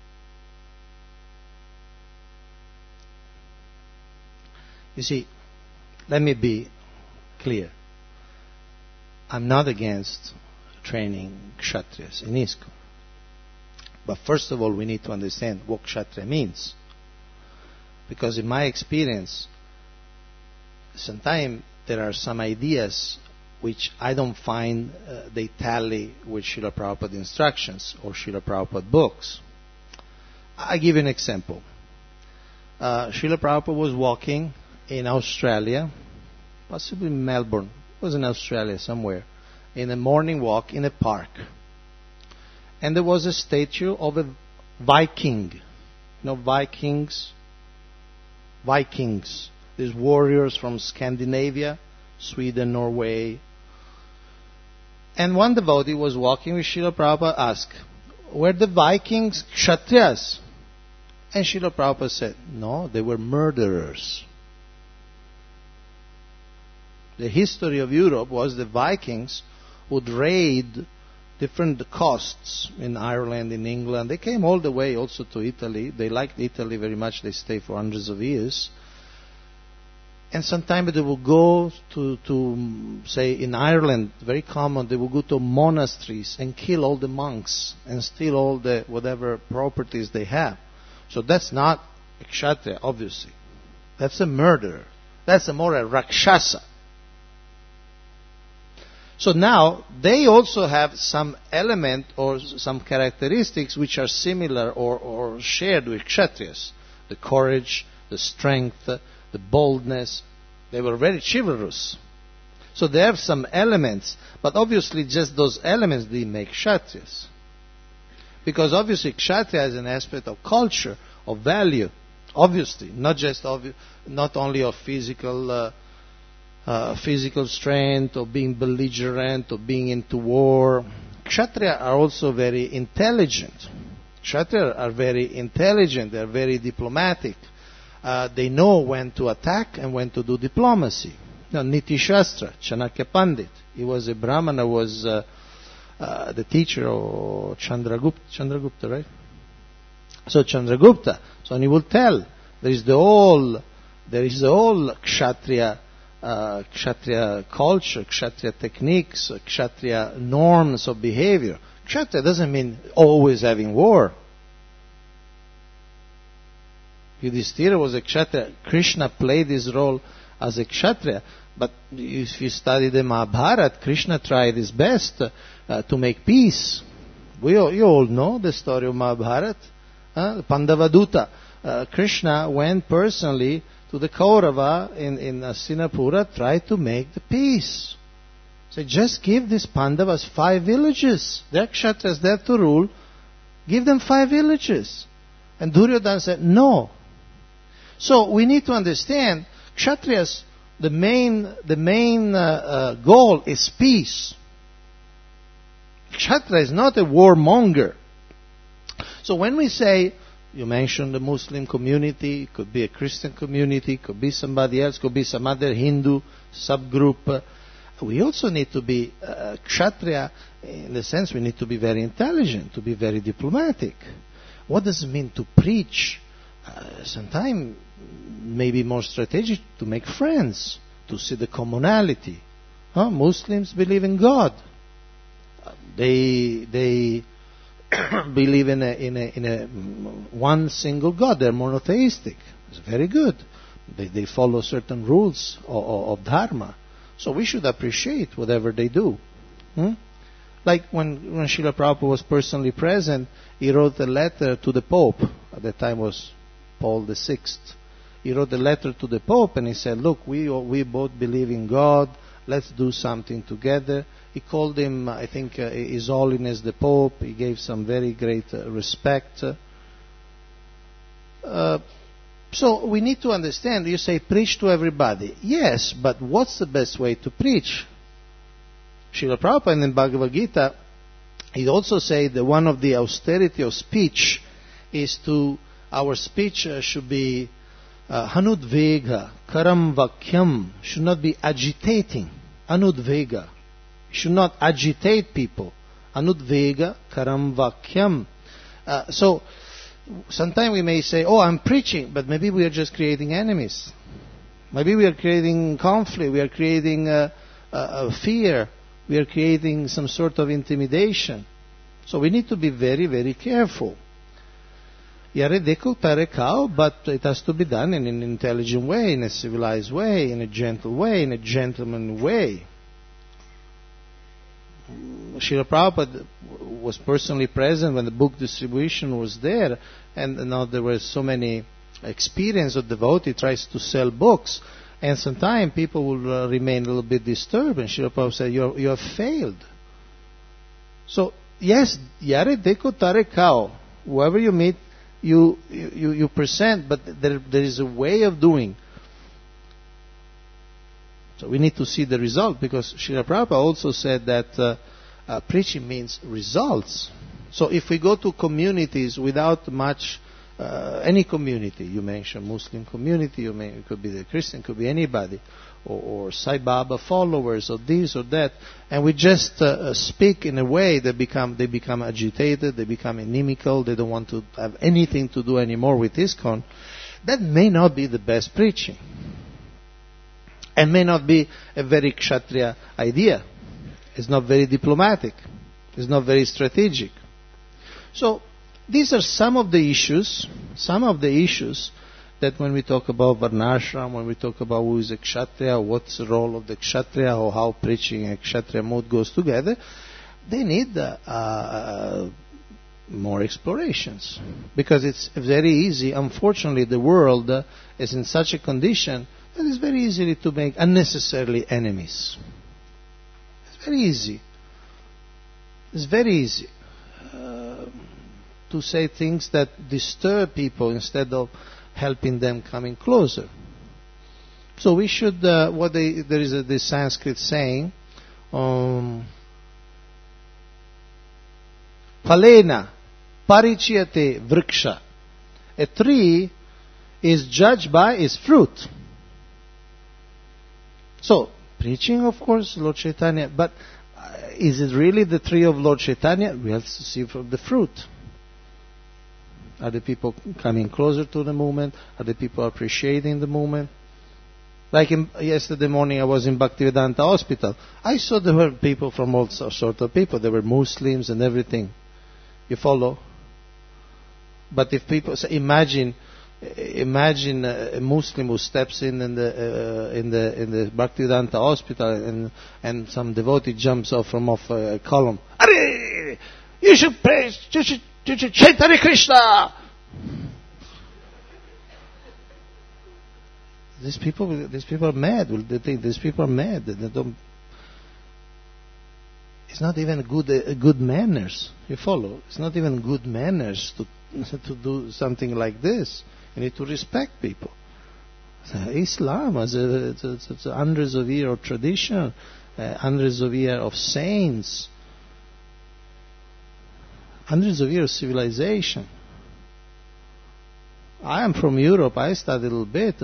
You see, let me be clear. I'm not against training Kshatriyas in ISKCON. But first of all, we need to understand what Kshatriya means. Because in my experience, sometimes there are some ideas which I don't find they tally with Srila Prabhupada instructions or Srila Prabhupada books. I give you an example. Srila Prabhupada was walking in Australia, possibly Melbourne, it was in Australia somewhere, in a morning walk in a park. And there was a statue of a Viking. You know, Vikings, these warriors from Scandinavia, Sweden, Norway. And one devotee was walking with Srila Prabhupada, asked, were the Vikings Kshatriyas? And Srila Prabhupada said, no, they were murderers. The history of Europe was the Vikings would raid different coasts in Ireland, in England. They came all the way also to Italy. They liked Italy very much. They stayed for hundreds of years. And sometimes they would go to, say, in Ireland, very common, they would go to monasteries and kill all the monks and steal all the whatever properties they have. So that's not a Kshatriya, obviously. That's a murderer. That's more a Rakshasa. So now, they also have some element or some characteristics which are similar or shared with Kshatriyas. The courage, the strength, the boldness. They were very chivalrous. So they have some elements, but obviously just those elements didn't make Kshatriyas. Because obviously Kshatriya is an aspect of culture, of value. Obviously, not only of physical strength, or being belligerent, or being into war. Kshatriya are also very intelligent. Kshatriya are very intelligent, they are very diplomatic. They know when to attack and when to do diplomacy. Now, Niti Shastra, Chanakya Pandit, he was a Brahmana, was the teacher of Chandragupta, right? So Chandragupta, so he will tell, there is the whole Kshatriya culture, Kshatriya techniques, Kshatriya norms of behavior. Kshatriya doesn't mean always having war. Yudhishthira was a Kshatriya. Krishna played his role as a Kshatriya. But if you study the Mahabharata, Krishna tried his best to make peace. You all know the story of Mahabharata. Pandavaduta. Krishna went personally to the Kaurava in Hastinapura, tried to make the peace. So just give these Pandavas 5 villages. They're Kshatriyas, they have to rule. Give them 5 villages. And Duryodhana said, no. So we need to understand, Kshatriyas, the main goal is peace. Kshatriya is not a warmonger. So when we say, you mentioned the Muslim community, it could be a Christian community, it could be somebody else, could be some other Hindu subgroup. We also need to be Kshatriya, in the sense we need to be very intelligent, to be very diplomatic. What does it mean to preach? Sometimes maybe more strategic to make friends, to see the commonality. Muslims believe in God. They believe in a one single God. They're monotheistic. It's very good. They follow certain rules of dharma. So we should appreciate whatever they do. Like when Srila Prabhupada was personally present, he wrote a letter to the Pope. At that time was Paul VI. He wrote a letter to the Pope and he said, look, we both believe in God. Let's do something together. He called him, I think, His Holiness the Pope. He gave some very great respect. So we need to understand, you say preach to everybody. Yes, but what's the best way to preach? Srila Prabhupada in Bhagavad Gita, he also said that one of the austerity of speech is our speech should be hanudvega, karam vakyam, should not be agitating. Anudvega, should not agitate people. Anudvega, karam vakyam. So, sometimes we may say, oh, I'm preaching, but maybe we are just creating enemies. Maybe we are creating conflict, we are creating fear, we are creating some sort of intimidation. So we need to be very, very careful. Yaredeko tarekao, but it has to be done in an intelligent way, in a civilized way, in a gentle way, in a gentlemanly way. Srila Prabhupada was personally present when the book distribution was there, and now there were so many experience of devotee tries to sell books, and sometimes people will remain a little bit disturbed, and Srila Prabhupada said, you have failed. So, yes, yare deko tare kao, whoever you meet, you present, but there is a way of doing. So we need to see the result, because Srila Prabhupada also said that preaching means results. So if we go to communities without much, any community, you mentioned Muslim community, it could be the Christian, it could be anybody, or Sai Baba followers, or this or that, and we just speak in a way that they become agitated, they become inimical, they don't want to have anything to do anymore with ISKCON, that may not be the best preaching. And may not be a very Kshatriya idea. It's not very diplomatic. It's not very strategic. So, these are some of the issues that when we talk about Varnashram, when we talk about who is a Kshatriya, what's the role of the Kshatriya, or how preaching a Kshatriya mode goes together, they need more explorations. Because it's very easy. Unfortunately, the world is in such a condition that it's very easy to make unnecessarily enemies. It's very easy. It's very easy to say things that disturb people instead of helping them coming closer. So we should, there is this Sanskrit saying, Palena parichiyate vriksha. A tree is judged by its fruit. So, preaching, of course, Lord Chaitanya, but is it really the tree of Lord Chaitanya? We have to see from the fruit. Are the people coming closer to the movement? Are the people appreciating the movement? Like yesterday morning I was in Bhaktivedanta Hospital. I saw there were people from all sorts of people. There were Muslims and everything. You follow? But if people say, imagine a Muslim who steps in the Bhaktivedanta Hospital and some devotee jumps off a column. Arey! You should praise, you should chant Hare Krishna! These people are mad. They think these people are mad. They don't. It's not even good manners. You follow? It's not even good manners to do something like this. You need to respect people. Islam it's hundreds of years of tradition, hundreds of years of saints, hundreds of years of civilization. I am from Europe. I studied a little bit.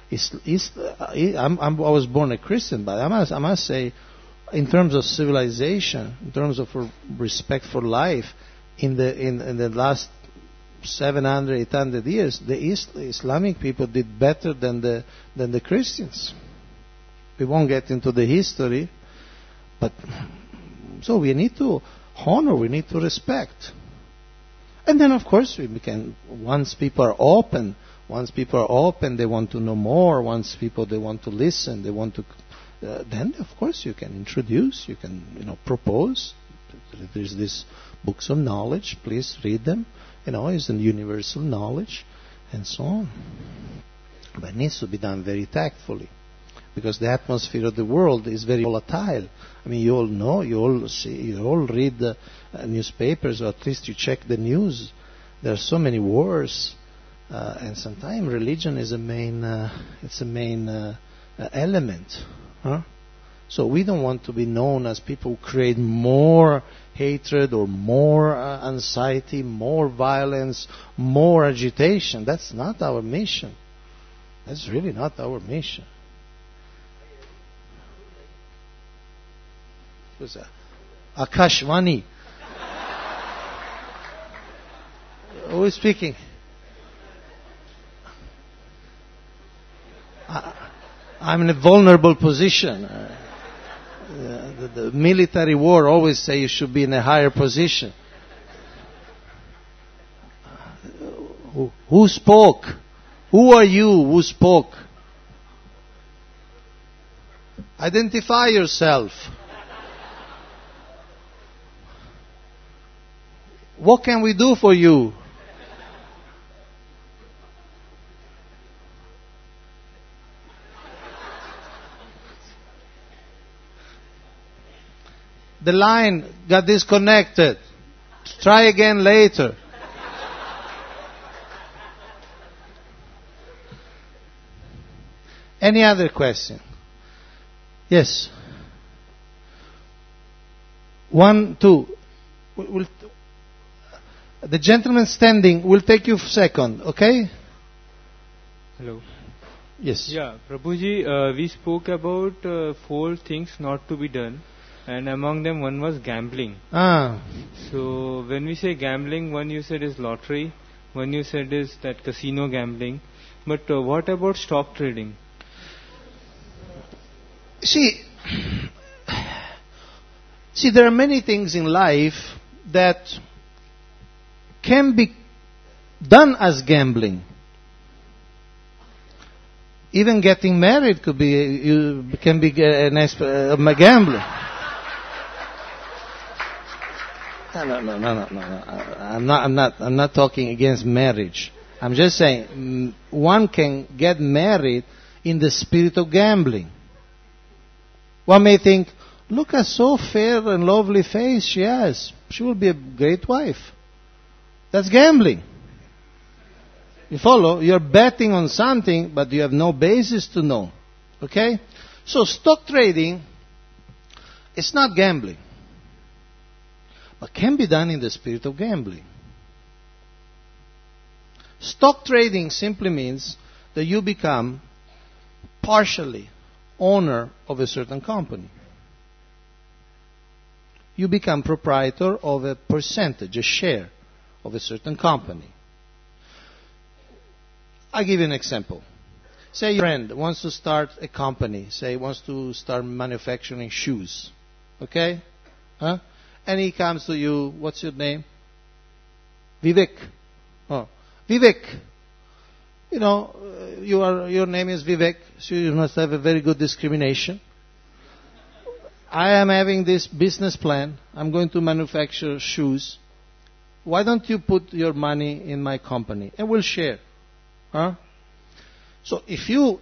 I was born a Christian, but I must say, in terms of civilization, in terms of respect for life, in the last 700, 800 years, the Islamic people did better than the Christians. We won't get into the history, but so we need to honor, we need to respect. And then, of course, once people are open, they want to know more. Once they want to listen, they want to. Then, of course, you can introduce, you can, propose. There's these books of knowledge. Please read them. It's a universal knowledge, and so on. But it needs to be done very tactfully. because the atmosphere of the world is very volatile. I mean, you all know, you all see, you all read the newspapers, or at least you check the news. There are so many wars, and sometimes religion is a main, element. Huh? So we don't want to be known as people who create more hatred or more anxiety, more violence, more agitation. That's not our mission. That's really not our mission. Who's that? Akashvani. Who is speaking? I'm in a vulnerable position. The military war always say you should be in a higher position. Who spoke? Who are you who spoke? Identify yourself. What can we do for you? The line got disconnected. Try again later. Any other question? Yes. 1, 2. The gentleman standing will take you second, okay? Hello. Yes. Yeah, Prabhuji, we spoke about 4 things not to be done, and among them one was gambling. So when we say gambling, one you said is lottery, one you said is that casino gambling, but what about stock trading? See, there are many things in life that can be done as gambling. Even getting married can be a gambling. No. I'm not talking against marriage. I'm just saying one can get married in the spirit of gambling. One may think, look at so fair and lovely face she has. She will be a great wife. That's gambling. You follow? You're betting on something, but you have no basis to know. Okay? So stock trading, it's not gambling, but can be done in the spirit of gambling. Stock trading simply means that you become partially owner of a certain company. You become proprietor of a percentage, a share of a certain company. I'll give you an example. Say your friend wants to start a company, say wants to start manufacturing shoes. Okay? Huh? And he comes to you, what's your name? Vivek. Oh, Vivek. You know, your name is Vivek, so you must have a very good discrimination. I am having this business plan. I'm going to manufacture shoes. Why don't you put your money in my company and we'll share? Huh? So if you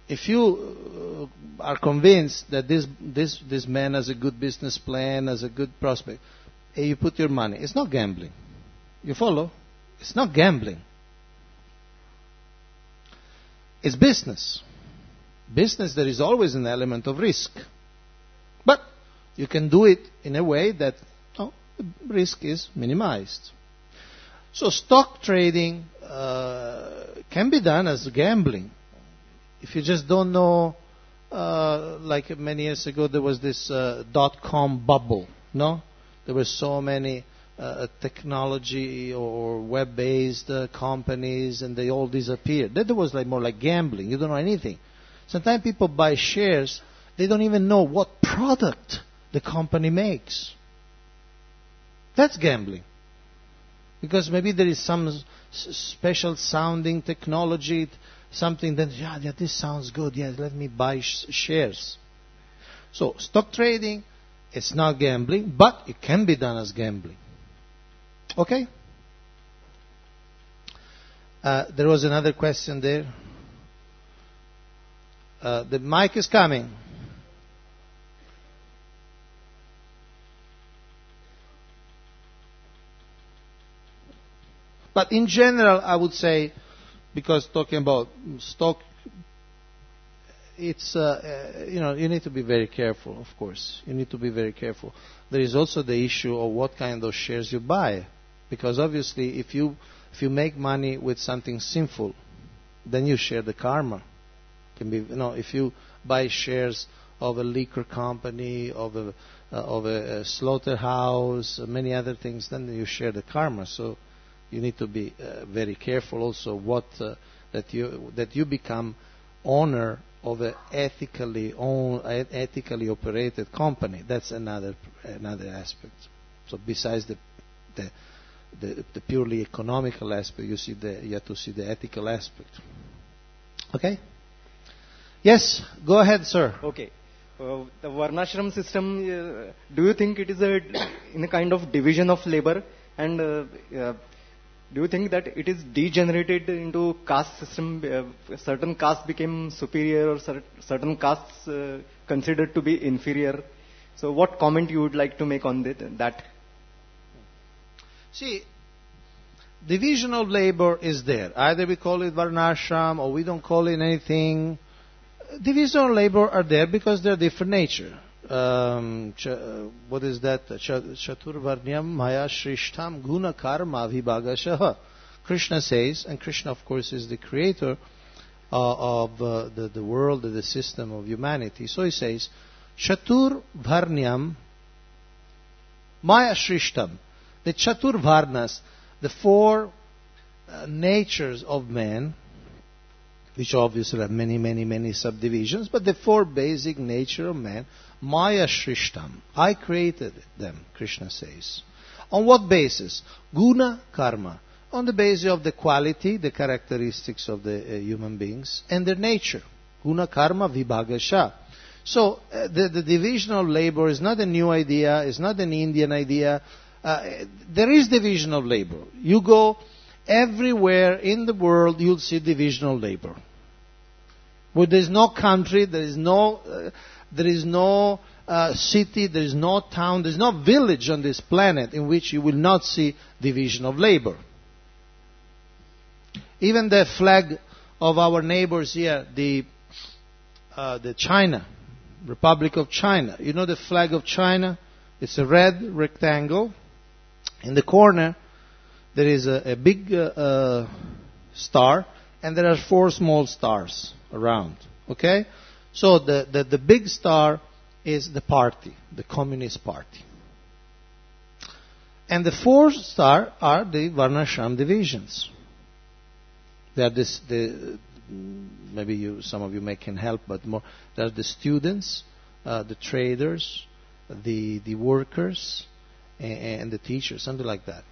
are convinced that this man has a good business plan, has a good prospect, and you put your money, it's not gambling. You follow? It's not gambling. It's business. Business, there is always an element of risk. But you can do it in a way that the risk is minimized. So stock trading can be done as gambling. If you just don't know, like many years ago there was this .com bubble, no? There were so many technology or web-based companies, and they all disappeared. That was more like gambling. You don't know anything. Sometimes people buy shares, they don't even know what product the company makes. That's gambling. Because maybe there is some special sounding technology, something that, yeah, this sounds good, yeah, let me buy shares. So stock trading, it's not gambling, but it can be done as gambling. Okay? There was another question there. The mic is coming. But in general, I would say, because talking about stock, it's you need to be very careful. Of course, you need to be very careful. There is also the issue of what kind of shares you buy, because obviously, if you make money with something sinful, then you share the karma. Can be if you buy shares of a liquor company, of a slaughterhouse, many other things, then you share the karma. So you need to be very careful also that you become owner of an ethically operated company. That's another aspect. So besides the purely economical aspect, you have to see the ethical aspect. Okay? Yes, go ahead, sir. Okay. The Varnashram system, do you think it is in a kind of division of labor? And do you think that it is degenerated into caste system? Certain castes became superior, or certain castes considered to be inferior. So what comment you would like to make on that? See, division of labor is there. Either we call it Varnashram or we don't call it anything. Division of labor are there because they're different nature. What is that? Chaturvarnyam maya shrishtam guna karma vibhagashaha. Krishna says, and Krishna of course is the creator of the world, the system of humanity. So he says, Chaturvarnyam maya shrishtam. The Chaturvarnas, the four natures of man, which obviously have many subdivisions, but the four basic nature of man, Maya Shrishtam. I created them, Krishna says. On what basis? Guna Karma. On the basis of the quality, the characteristics of the human beings, and their nature. Guna Karma Vibhagasha. So, the division of labor is not a new idea, it's not an Indian idea. There is division of labor. You go everywhere in the world, you'll see division of labor. Where there is no country, there is no city, there is no town, there is no village on this planet in which you will not see division of labor. Even the flag of our neighbors here, the China, Republic of China. You know the flag of China? It's a red rectangle. In the corner, there is a big star, and there are 4 small stars around. Okay? So the big star is the party, the Communist Party. And the 4 stars are the Varnashram divisions. They are maybe some of you can help, but more. They are the students, the traders, the workers, and the teachers, something like that.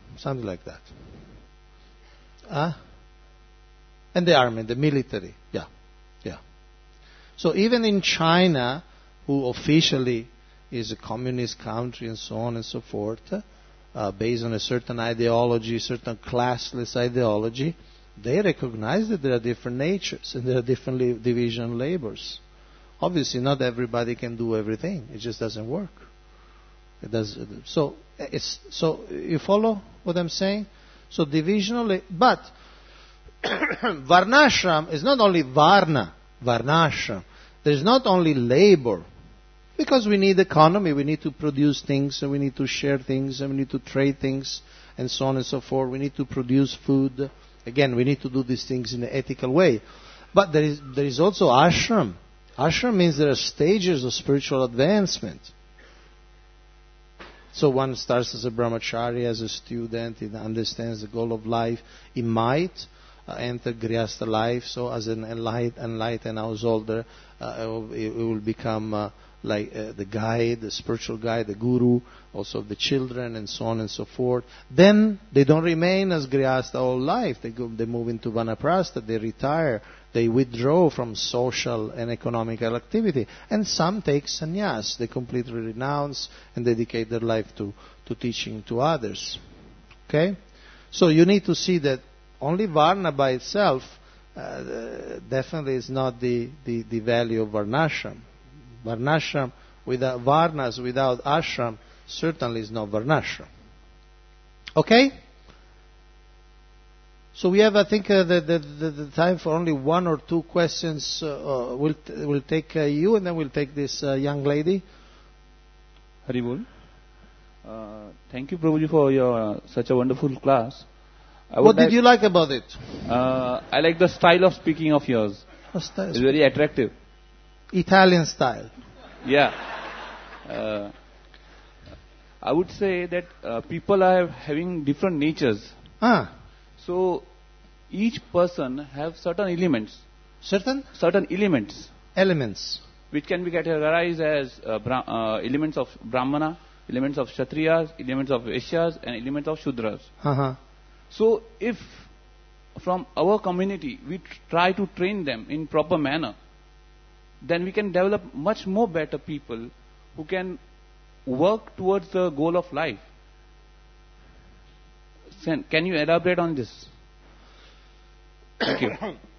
And the army, the military. Yeah. So even in China, who officially is a communist country and so on and so forth, based on a certain ideology, certain classless ideology, they recognize that there are different natures and there are different division labors. Obviously, not everybody can do everything. It just doesn't work. It does. So you follow what I'm saying? So divisional, but Varnashram is not only Varnashram. There is not only labor, because we need economy. We need to produce things, and we need to share things, and we need to trade things, and so on and so forth. We need to produce food. Again, we need to do these things in an ethical way. But there is also ashram. Ashram means there are stages of spiritual advancement. So one starts as a brahmachari, as a student, he understands the goal of life. He might enter Grihastha life, so as an enlightened householder, it will become like the guide, the spiritual guide, the guru, also of the children, and so on and so forth. Then they don't remain as Grihastha all life. They move into Vanaprastha, they retire, they withdraw from social and economical activity. And some take sannyas. They completely renounce and dedicate their life to teaching to others. Okay? So you need to see that only Varna by itself definitely is not the value of Varnashram. Varnashram without Varnas, without Ashram, certainly is not Varnashram. Okay? So we have, I think, the time for only one or two questions. We'll take you, and then we'll take this young lady. Haribol. Thank you, Prabhuji, for your such a wonderful class. What did you like about it? I like the style of speaking of yours. It's very attractive. Italian style. Yeah. I would say that people are having different natures. So each person have certain elements. Certain elements. Elements. Which can be categorized as elements of Brahmana, elements of Kshatriyas, elements of Vaishyas, and elements of Shudras. So if from our community we try to train them in proper manner, then we can develop much more better people who can work towards the goal of life. Can you elaborate on this? Thank you.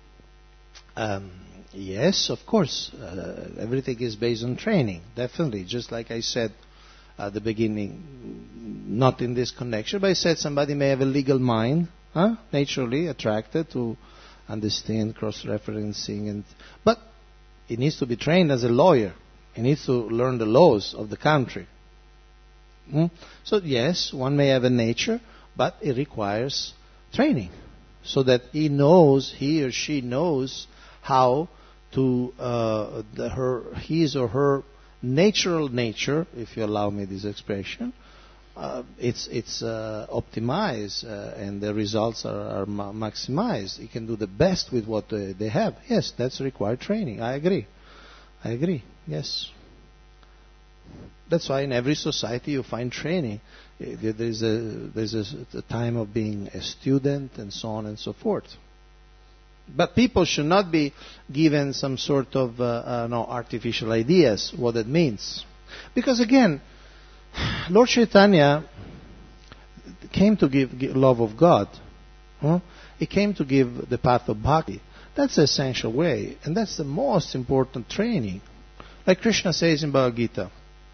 Yes, of course. Everything is based on training, definitely. Just like I said at the beginning, not in this connection, but I said somebody may have a legal mind, naturally attracted to understand cross-referencing, but he needs to be trained as a lawyer. He needs to learn the laws of the country. So yes, one may have a nature, but it requires training so that he or she knows how to his or her natural nature, if you allow me this expression, it's optimized and the results are maximized. You can do the best with what they have. Yes, that's required training. I agree. Yes. That's why in every society you find training. There's a time of being a student and so on and so forth. But people should not be given some sort of artificial ideas what it means. Because again, Lord Chaitanya came to give love of God. He came to give the path of bhakti. That's the essential way. And that's the most important training. Like Krishna says in Bhagavad Gita.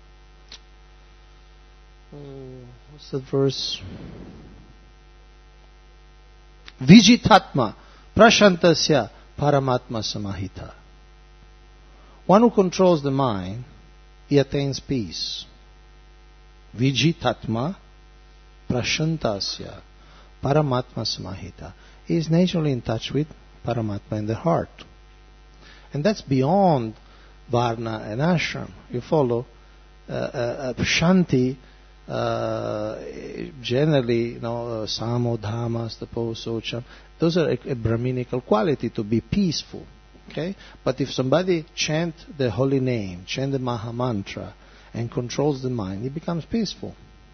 What's that verse? Vijitatma prashantasya paramatma samahita. One who controls the mind, he attains peace. Vijitatma prashantasya paramatma samahita. He is naturally in touch with Paramatma in the heart. And that's beyond Varna and Ashram. You follow? Shanti, generally, Samo, Dhamma, Stapo, Socham, those are a Brahminical quality to be peaceful. Okay? But if somebody chant the holy name, chant the Maha Mantra, and controls the mind, he becomes peaceful.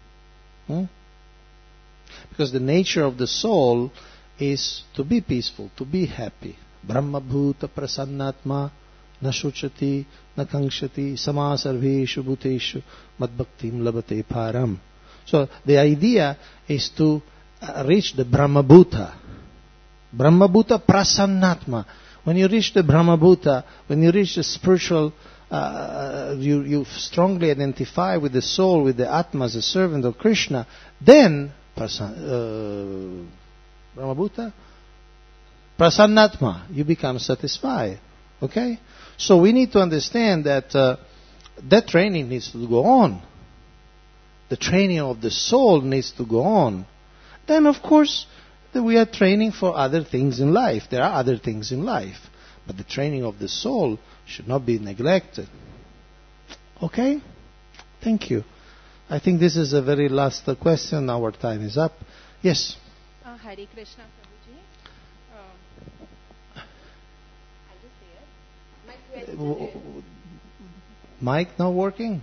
Because the nature of the soul is to be peaceful, to be happy. Brahma bhuta prasannatma na shuchati na kankshati sama sarveshu bhuteshu madbhaktim labate param. So the idea is to reach the Brahma bhuta. Brahma bhuta prasannatma. When you reach the Brahma bhuta, when you reach the spiritual, you strongly identify with the soul, with the Atma as a servant of Krishna, then Brahma bhuta prasannatma, you become satisfied. Okay? So we need to understand that that training needs to go on. The training of the soul needs to go on. Then, of course, we are training for other things in life. There are other things in life. But the training of the soul should not be neglected. Okay? Thank you. I think this is a very last question. Our time is up. Yes? Hare Krishna, Prabhuji. I'll just say it. My question Mic not working?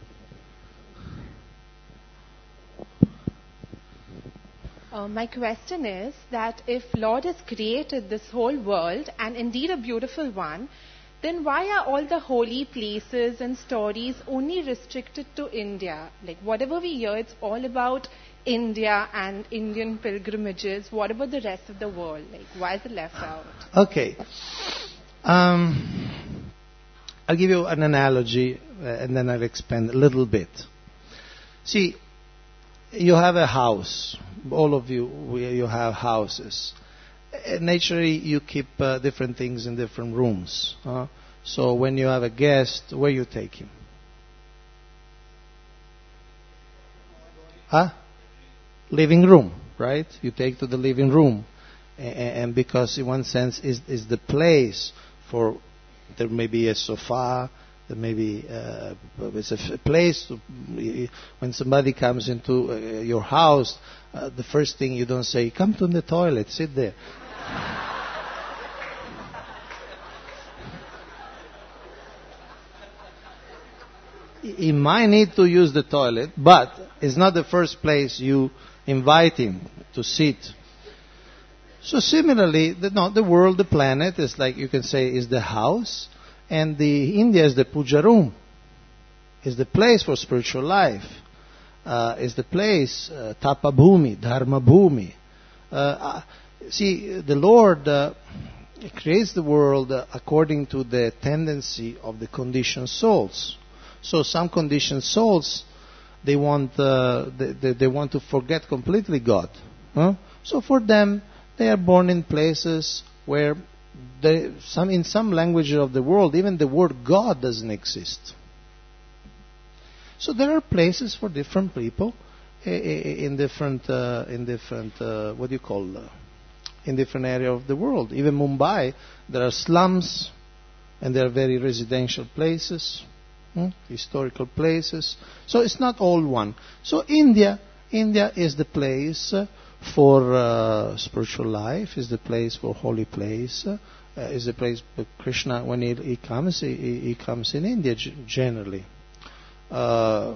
My question is that if Lord has created this whole world, and indeed a beautiful one, then why are all the holy places and stories only restricted to India? Like whatever we hear, it's all about India and Indian pilgrimages. What about the rest of the world? Like why is it left out? Okay. I'll give you an analogy and then I'll expand a little bit. See, you have a house. All of you have houses. Naturally, you keep different things in different rooms. So when you have a guest, where you take him? Living room, right? You take to the living room. And because in one sense is the place for, there may be a sofa, there may be it's a place to, when somebody comes into your house, the first thing you don't say, come to the toilet, sit there. He might need to use the toilet, but it's not the first place you invite him to sit. So similarly, the world, the planet is like, you can say, is the house, and the India is the puja room, is the place for spiritual life, is the place, tapa bhumi, dharma bhumi. See, the Lord creates the world according to the tendency of the conditioned souls. So some conditioned souls, they want to forget completely God. So for them, they are born in places where in some language of the world, even the word God doesn't exist. So there are places for different people in different in different area of the world. Even Mumbai, there are slums, and there are very residential places, historical places. So it's not all one. So India is the place for spiritual life, is the place for holy place, is the place for Krishna. When he comes, he comes in India generally. Lord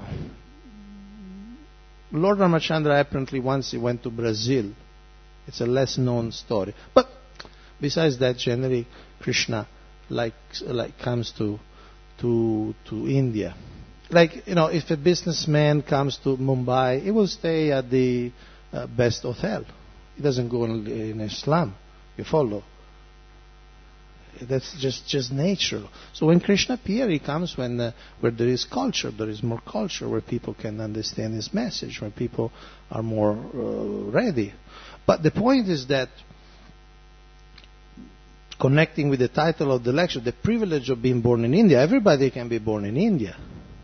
Ramachandra apparently once he went to Brazil. It's a less known story. But besides that, generally Krishna comes to India. Like, if a businessman comes to Mumbai, he will stay at the best hotel. He doesn't go in a slum. You follow? That's just nature. So when Krishna appears, he comes where there is culture, there is more culture, where people can understand his message, where people are more ready. But the point is that, connecting with the title of the lecture, the privilege of being born in India, everybody can be born in India.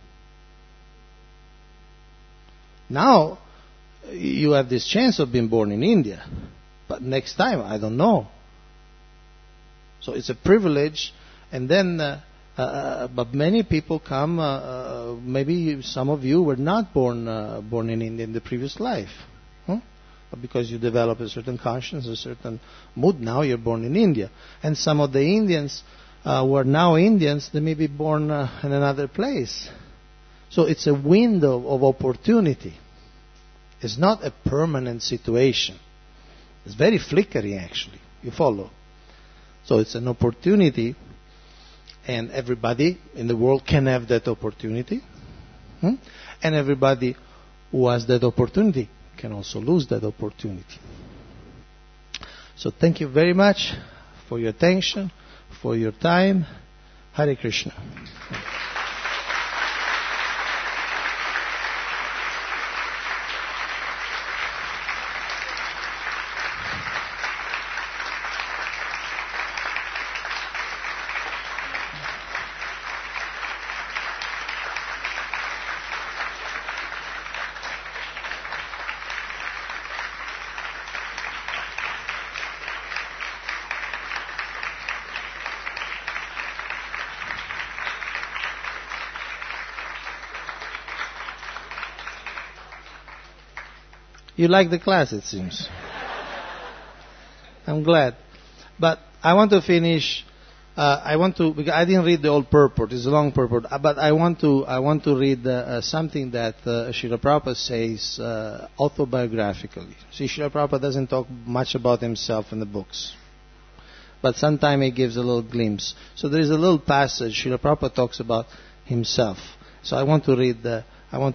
Now, you have this chance of being born in India. But next time, I don't know. So it's a privilege, and then, but many people come. Maybe some of you were not born in India in the previous life, but because you develop a certain conscience, a certain mood, now you're born in India. And some of the Indians who are now Indians, they may be born in another place. So it's a window of opportunity. It's not a permanent situation. It's very flickering, actually. You follow? So it's an opportunity, and everybody in the world can have that opportunity. And everybody who has that opportunity can also lose that opportunity. So thank you very much for your attention, for your time. Hare Krishna. You like the class, it seems. I'm glad. But I want to finish. Because I didn't read the whole purport. It's a long purport. But I want to read something that Srila Prabhupada says autobiographically. See, Srila Prabhupada doesn't talk much about himself in the books. but sometimes he gives a little glimpse. So there is a little passage. Srila Prabhupada talks about himself. So I want to read that.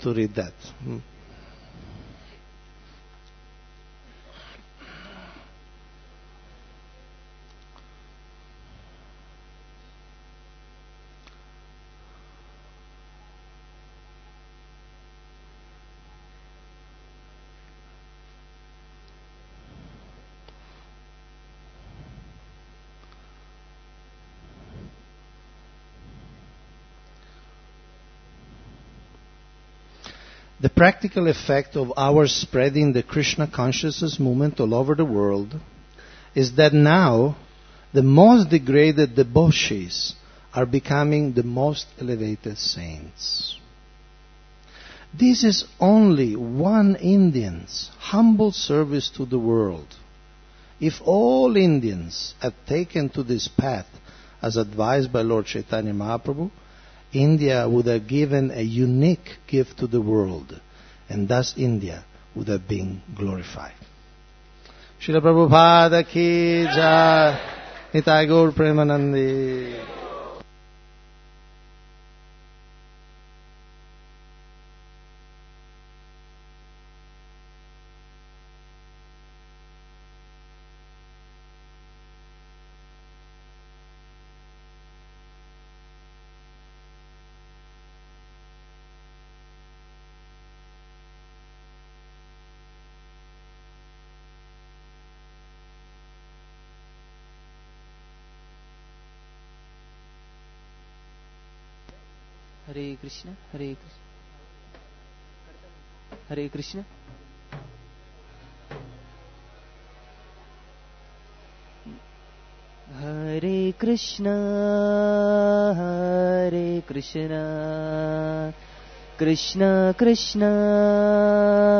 The practical effect of our spreading the Krishna consciousness movement all over the world is that now the most degraded debauchees are becoming the most elevated saints. This is only one Indian's humble service to the world. If all Indians had taken to this path as advised by Lord Chaitanya Mahaprabhu, India would have given a unique gift to the world, and thus India would have been glorified. Srila Prabhupada ki jai, Nitai Gaur Premanandi. Hare Krishna, Hare Krishna, Hare Krishna, Hare Krishna, Hare Krishna, Krishna Krishna.